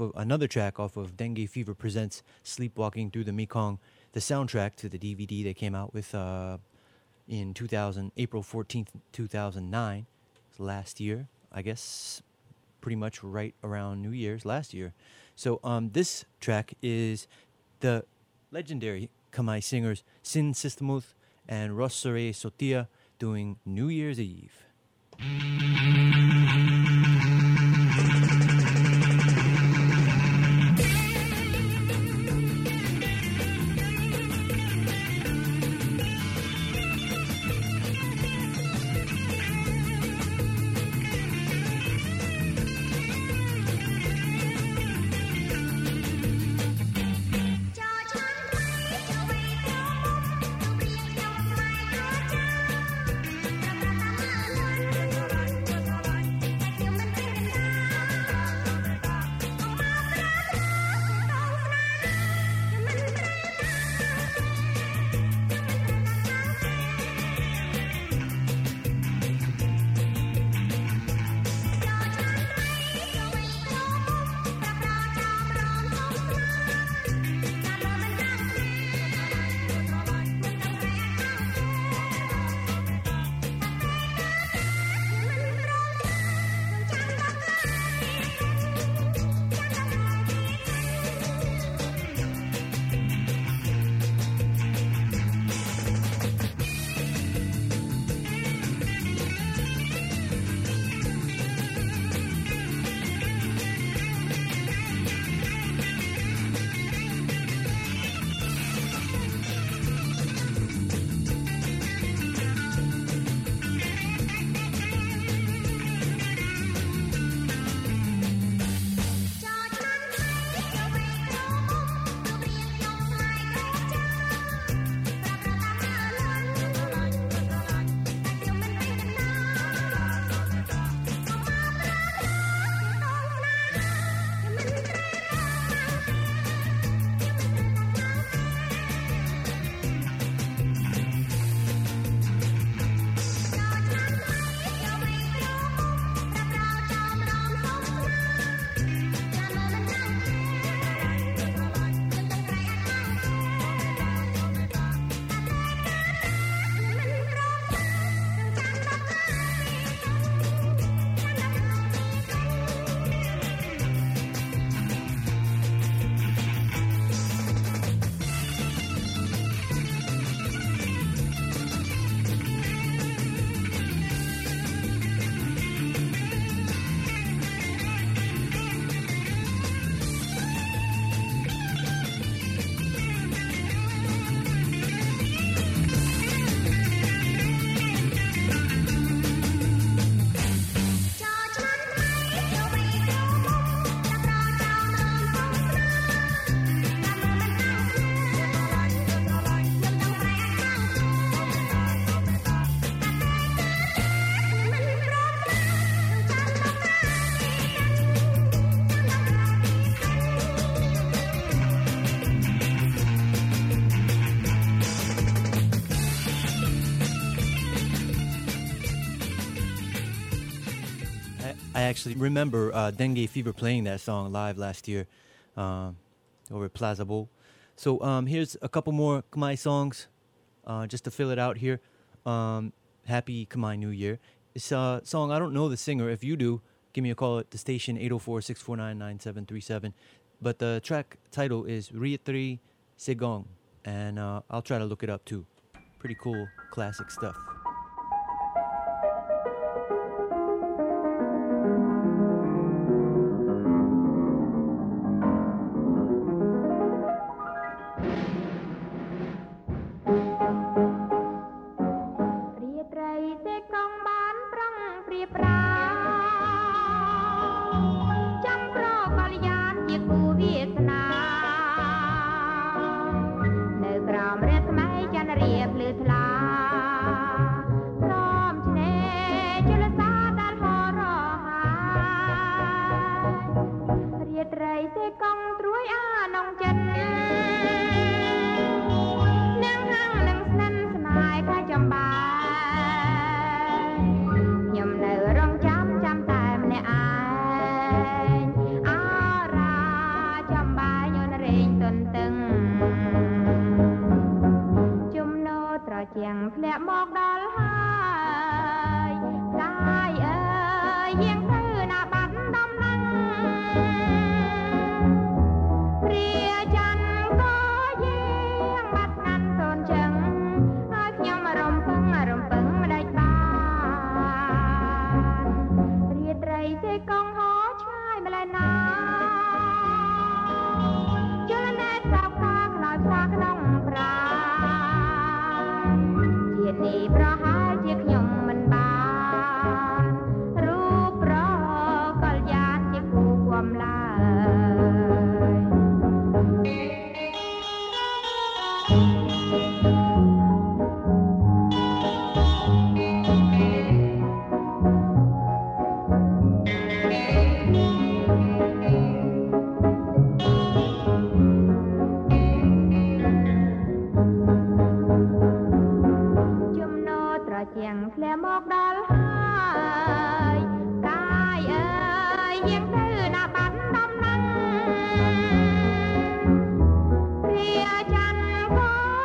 of Dengue Fever Presents Sleepwalking Through the Mekong, the soundtrack to the DVD they came out with in April 14th, 2009. Last year, I guess, pretty much right around New Year's last year. So this track is the legendary Khmer singers Sin Sistamuth and Rossare Sotia doing New Year's Eve. Hãy subscribe cho kênh Ghiền Mì Gõ để không bỏ lỡ I actually remember Dengue Fever playing that song live last year over at Plaza Bowl. So here's a couple more Khmer songs just to fill it out here. Happy Khmer New Year. It's a song, I don't know the singer. If you do, give me a call at the station 804-649-9737. But the track title is Rietri Segong, and I'll try to look it up too. Pretty cool classic stuff. Hãy subscribe cho kênh Ghiền Mì Gõ để không bỏ lỡ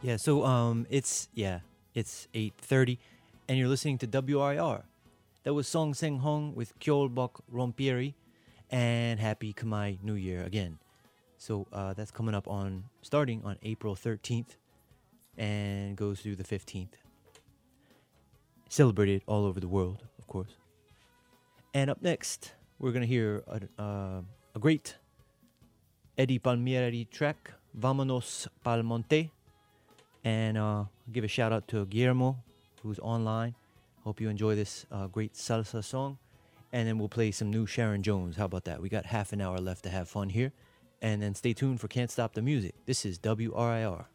Yeah, so it's 8:30, and you're listening to WRIR. That was Song Seng Hong with Kyolbok Rompieri, and Happy Khmer New Year again. So that's coming up starting on April 13th, and goes through the 15th. Celebrated all over the world, of course. And up next, we're gonna hear a great Eddie Palmieri track, Vámonos pa'l Monte. And give a shout out to Guillermo, who's online. Hope you enjoy this great salsa song. And then we'll play some new Sharon Jones. How about that? We got half an hour left to have fun here. And then stay tuned for Can't Stop the Music. This is WRIR.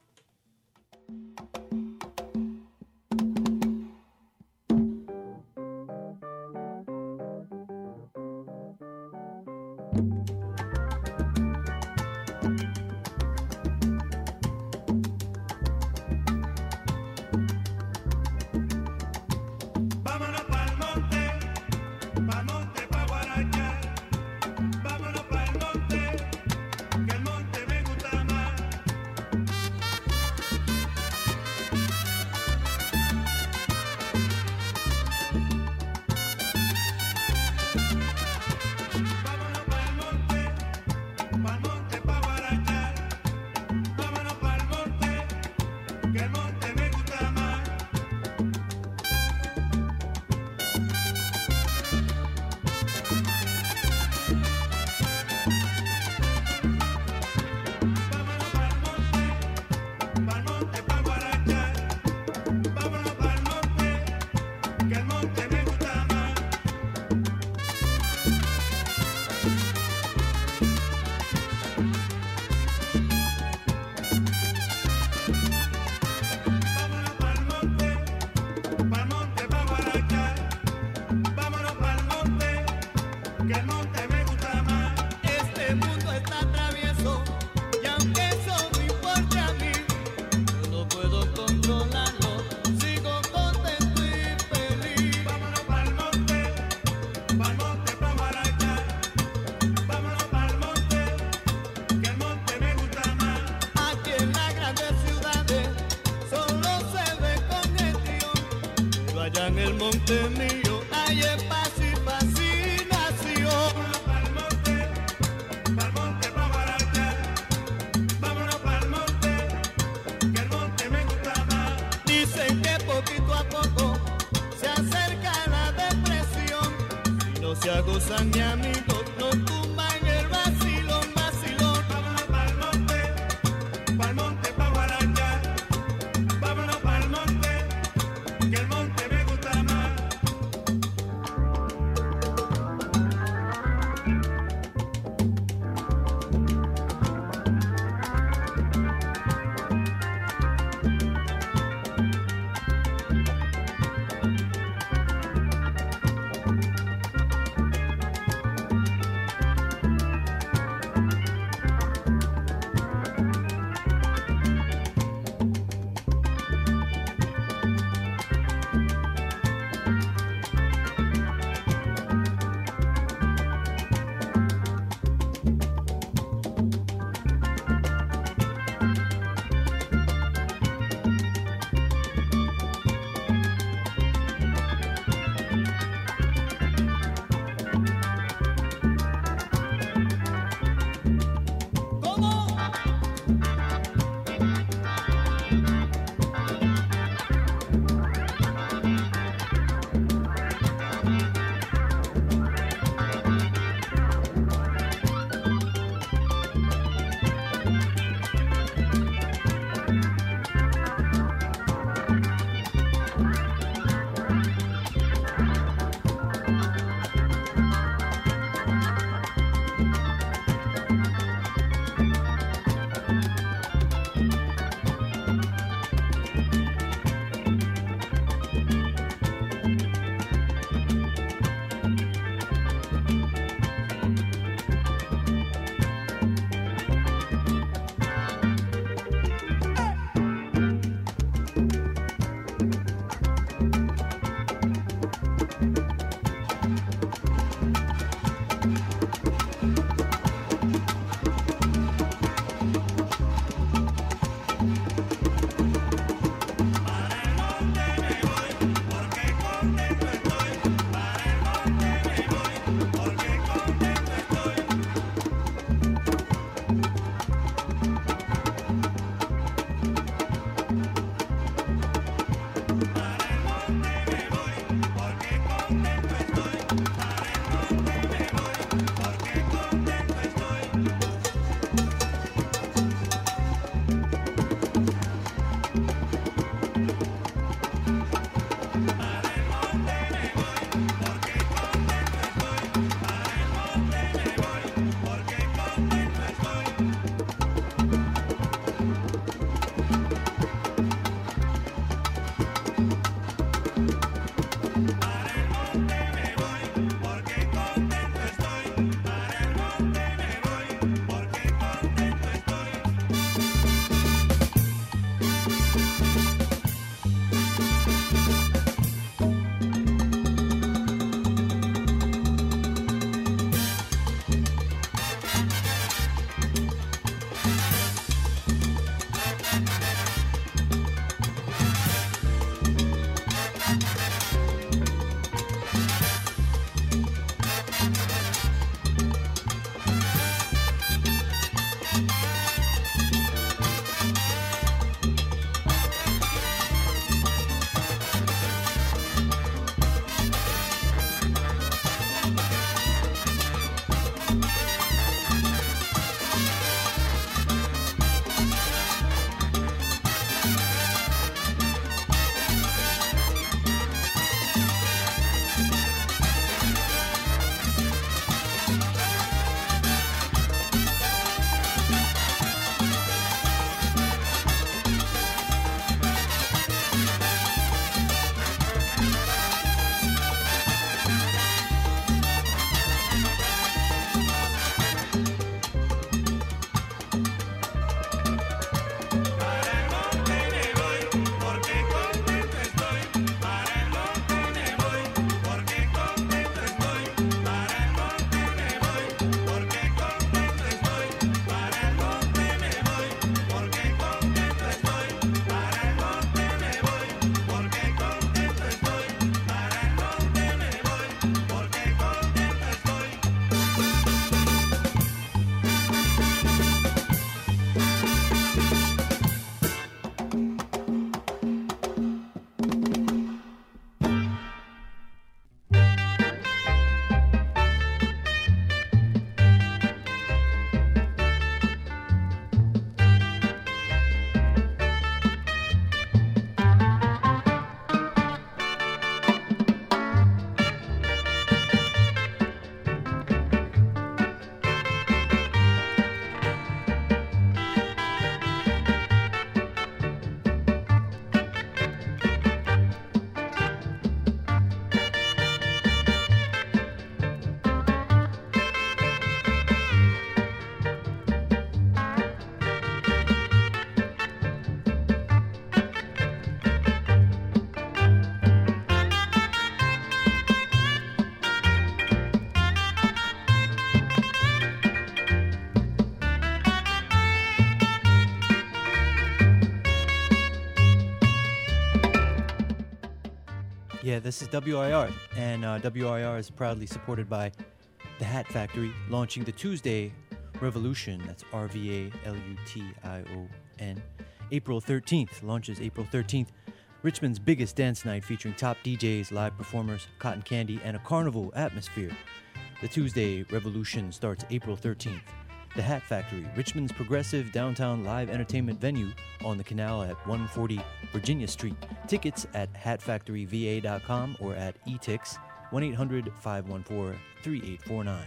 Yeah, this is WIR, and WIR is proudly supported by The Hat Factory, launching the Tuesday Revolution. That's RVALUTION. April 13th, launches April 13th. Richmond's biggest dance night featuring top DJs, live performers, cotton candy, and a carnival atmosphere. The Tuesday Revolution starts April 13th. The Hat Factory, Richmond's progressive downtown live entertainment venue on the canal at 140 Virginia Street. Tickets at hatfactoryva.com or at eTix 1-800-514-3849.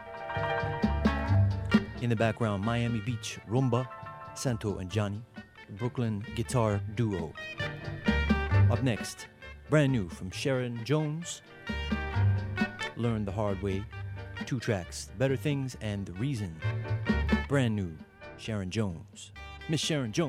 In the background, Miami Beach, Rumba, Santo and Johnny, Brooklyn guitar duo. Up next, brand new from Sharon Jones, Learn the Hard Way. 2 tracks, Better Things and The Reason. Brand new, Sharon Jones. Miss Sharon Jones.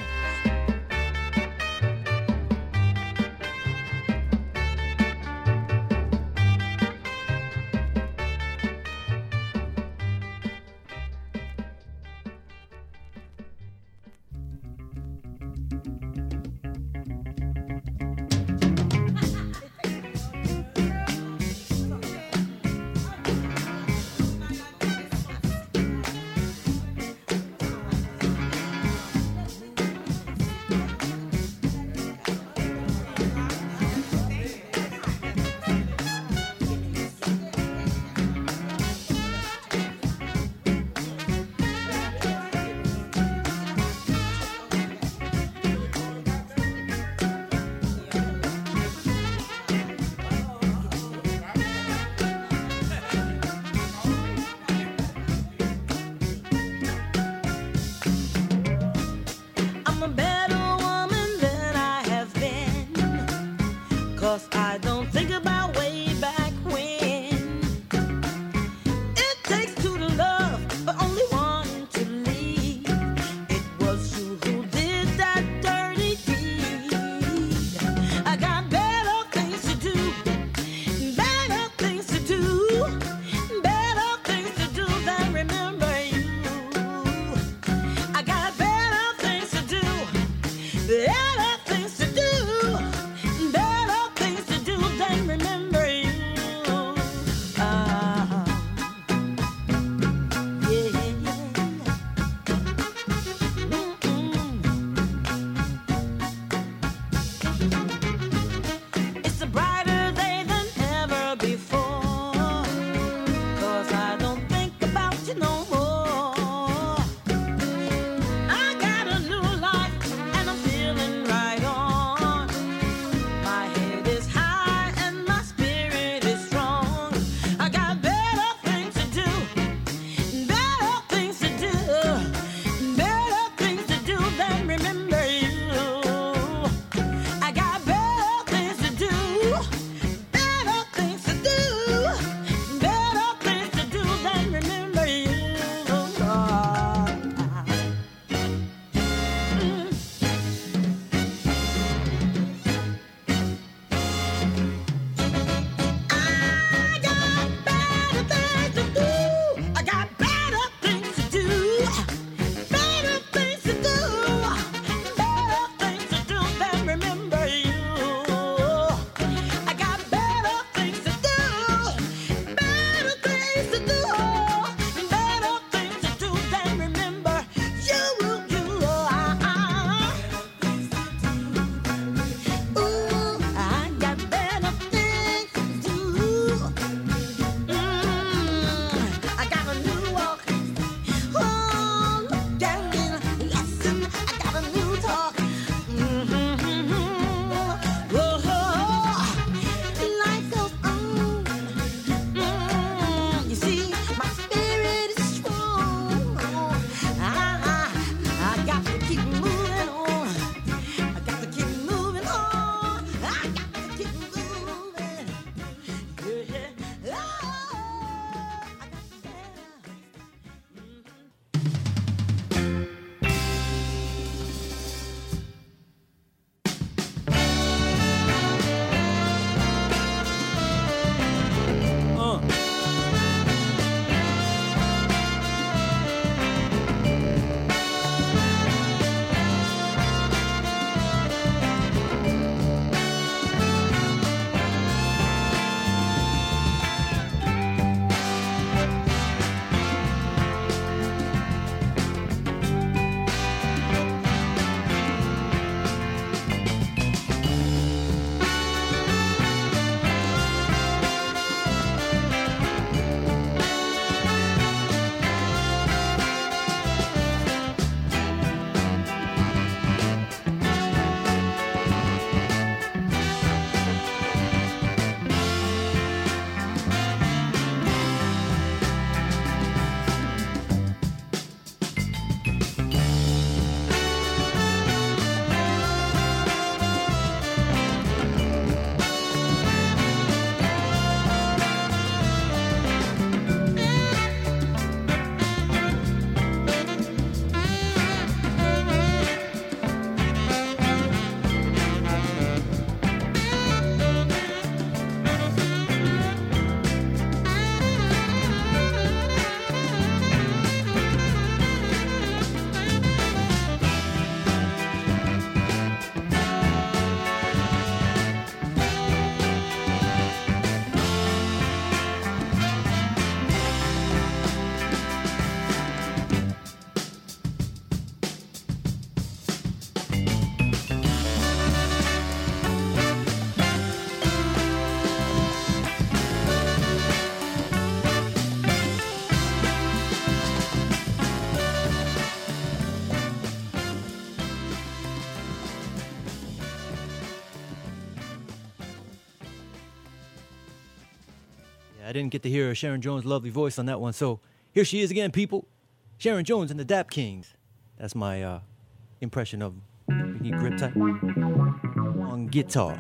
didn't get to hear Sharon Jones' lovely voice on that one. So here she is again, people. Sharon Jones and the Dap Kings. That's my impression of you need grip tight on guitar.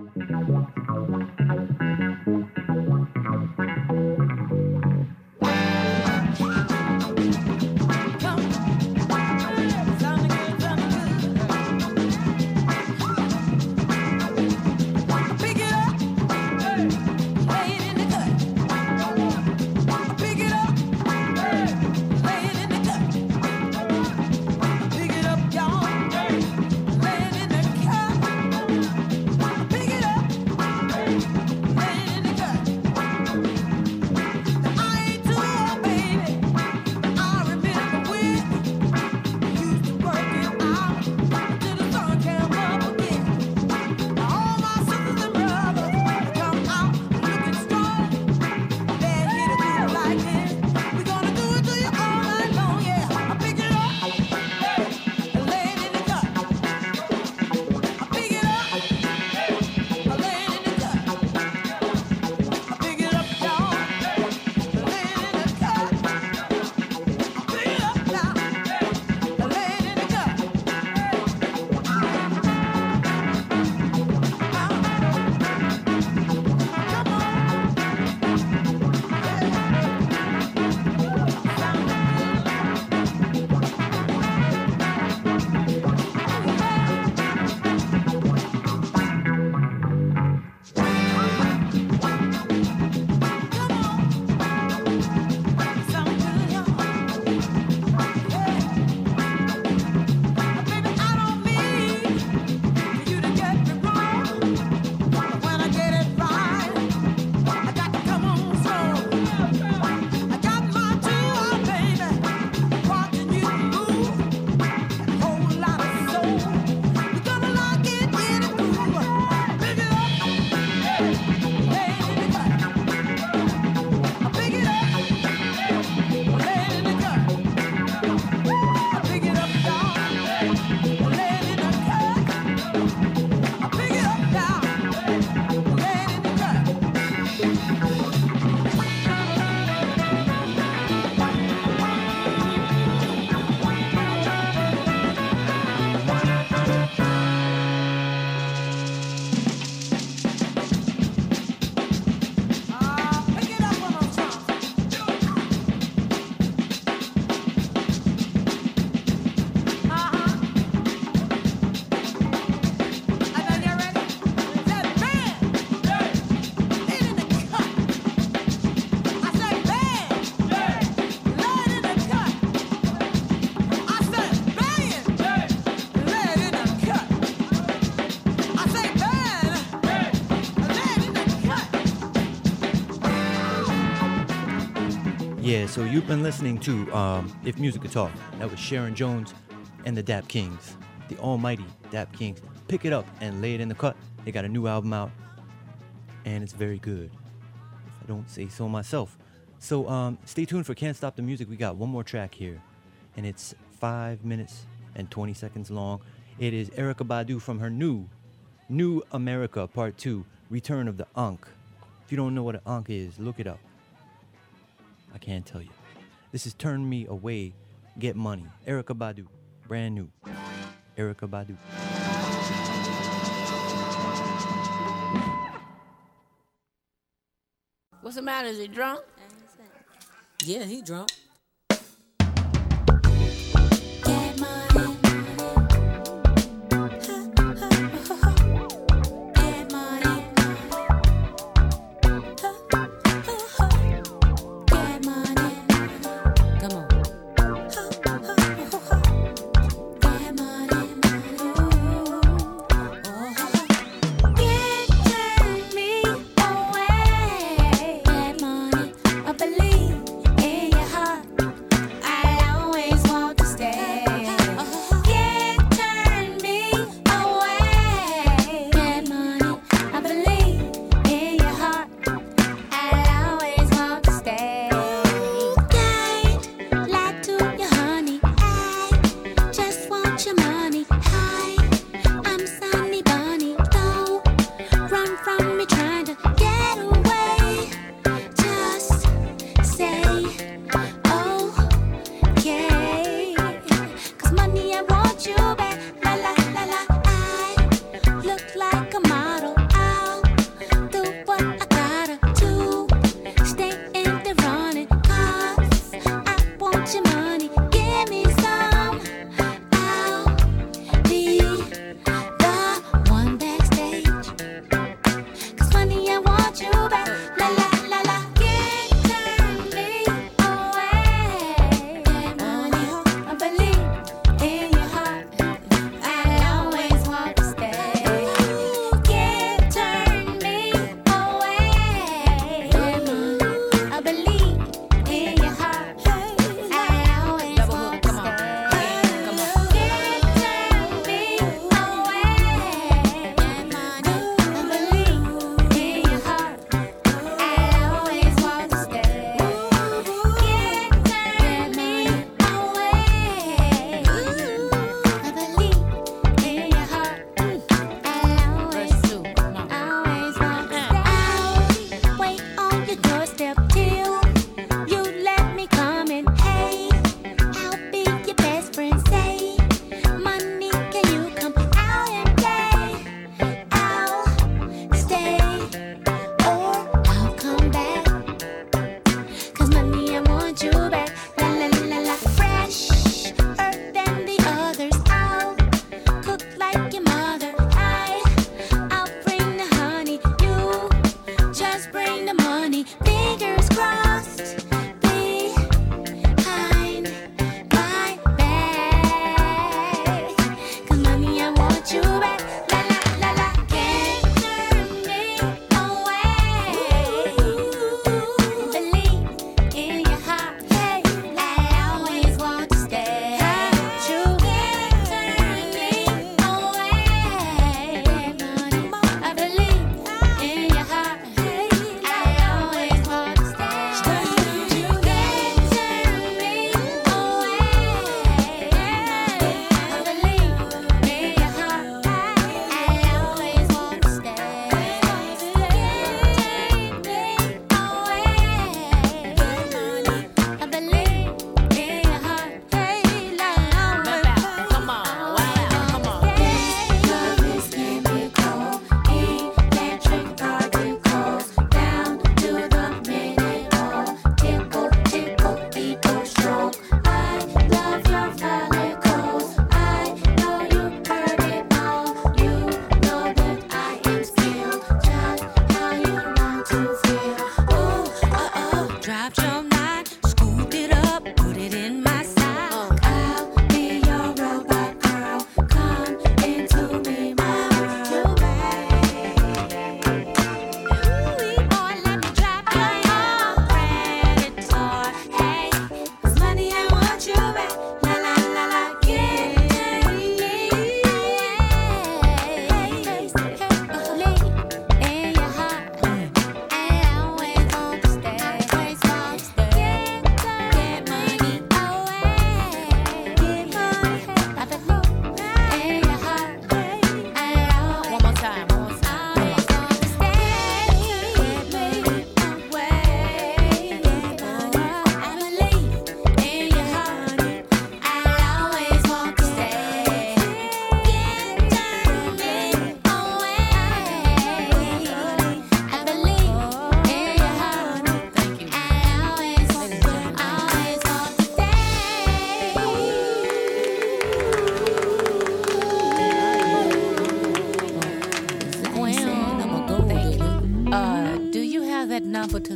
Yeah, so you've been listening to If Music Could Talk. That was Sharon Jones and the Dap Kings, the almighty Dap Kings. Pick it up and lay it in the cut. They got a new album out, and it's very good, if I don't say so myself. So stay tuned for Can't Stop the Music. We got one more track here, and it's 5 minutes and 20 seconds long. It is Erykah Badu from her New America Part 2, Return of the Ankh. If you don't know what an Ankh is, look it up. I can't tell you. This is Turn Me Away, Get Money. Erykah Badu, brand new. Erykah Badu. What's the matter? Is he drunk? Yeah, he drunk. Get money. Get money. Get money. Come on. Get money. Turn me away. Get money. I believe in your heart.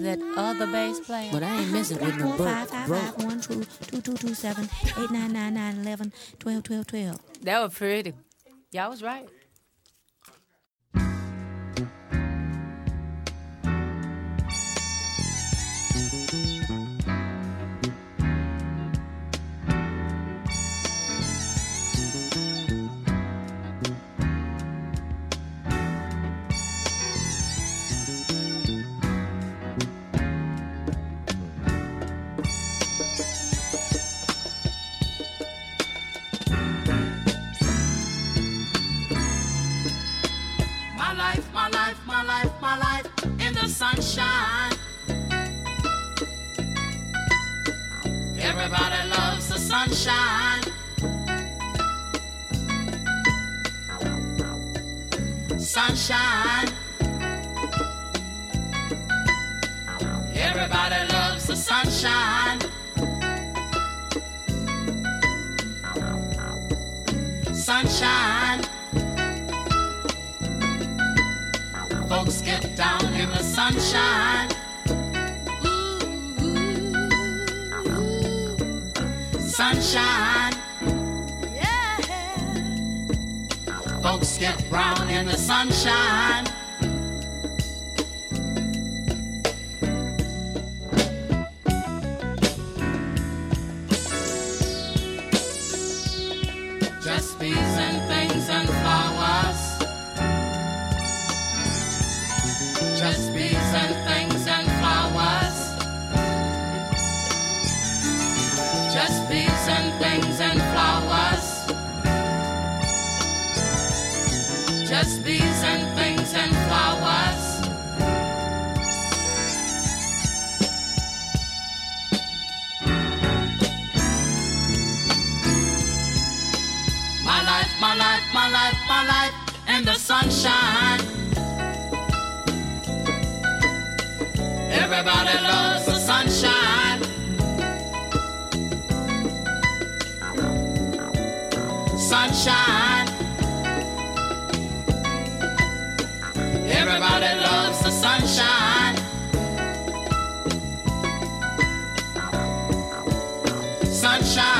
that other bass player. But I ain't messing with no broke. 555 2227 8999 11 12 12 12. That was pretty. Y'all was right. My life in the sunshine. Everybody loves the sunshine. Sunshine. Everybody loves the sunshine. Sunshine. Folks get down in the sunshine. Sunshine. Yeah. Folks get brown in the sunshine. Just bees and things and flowers. Just bees and things and flowers. Just bees and things and flowers. Just bees and things and flowers. My life, my life, my life, my life in the sunshine. Everybody loves the sunshine. Sunshine. Everybody loves the sunshine. Sunshine.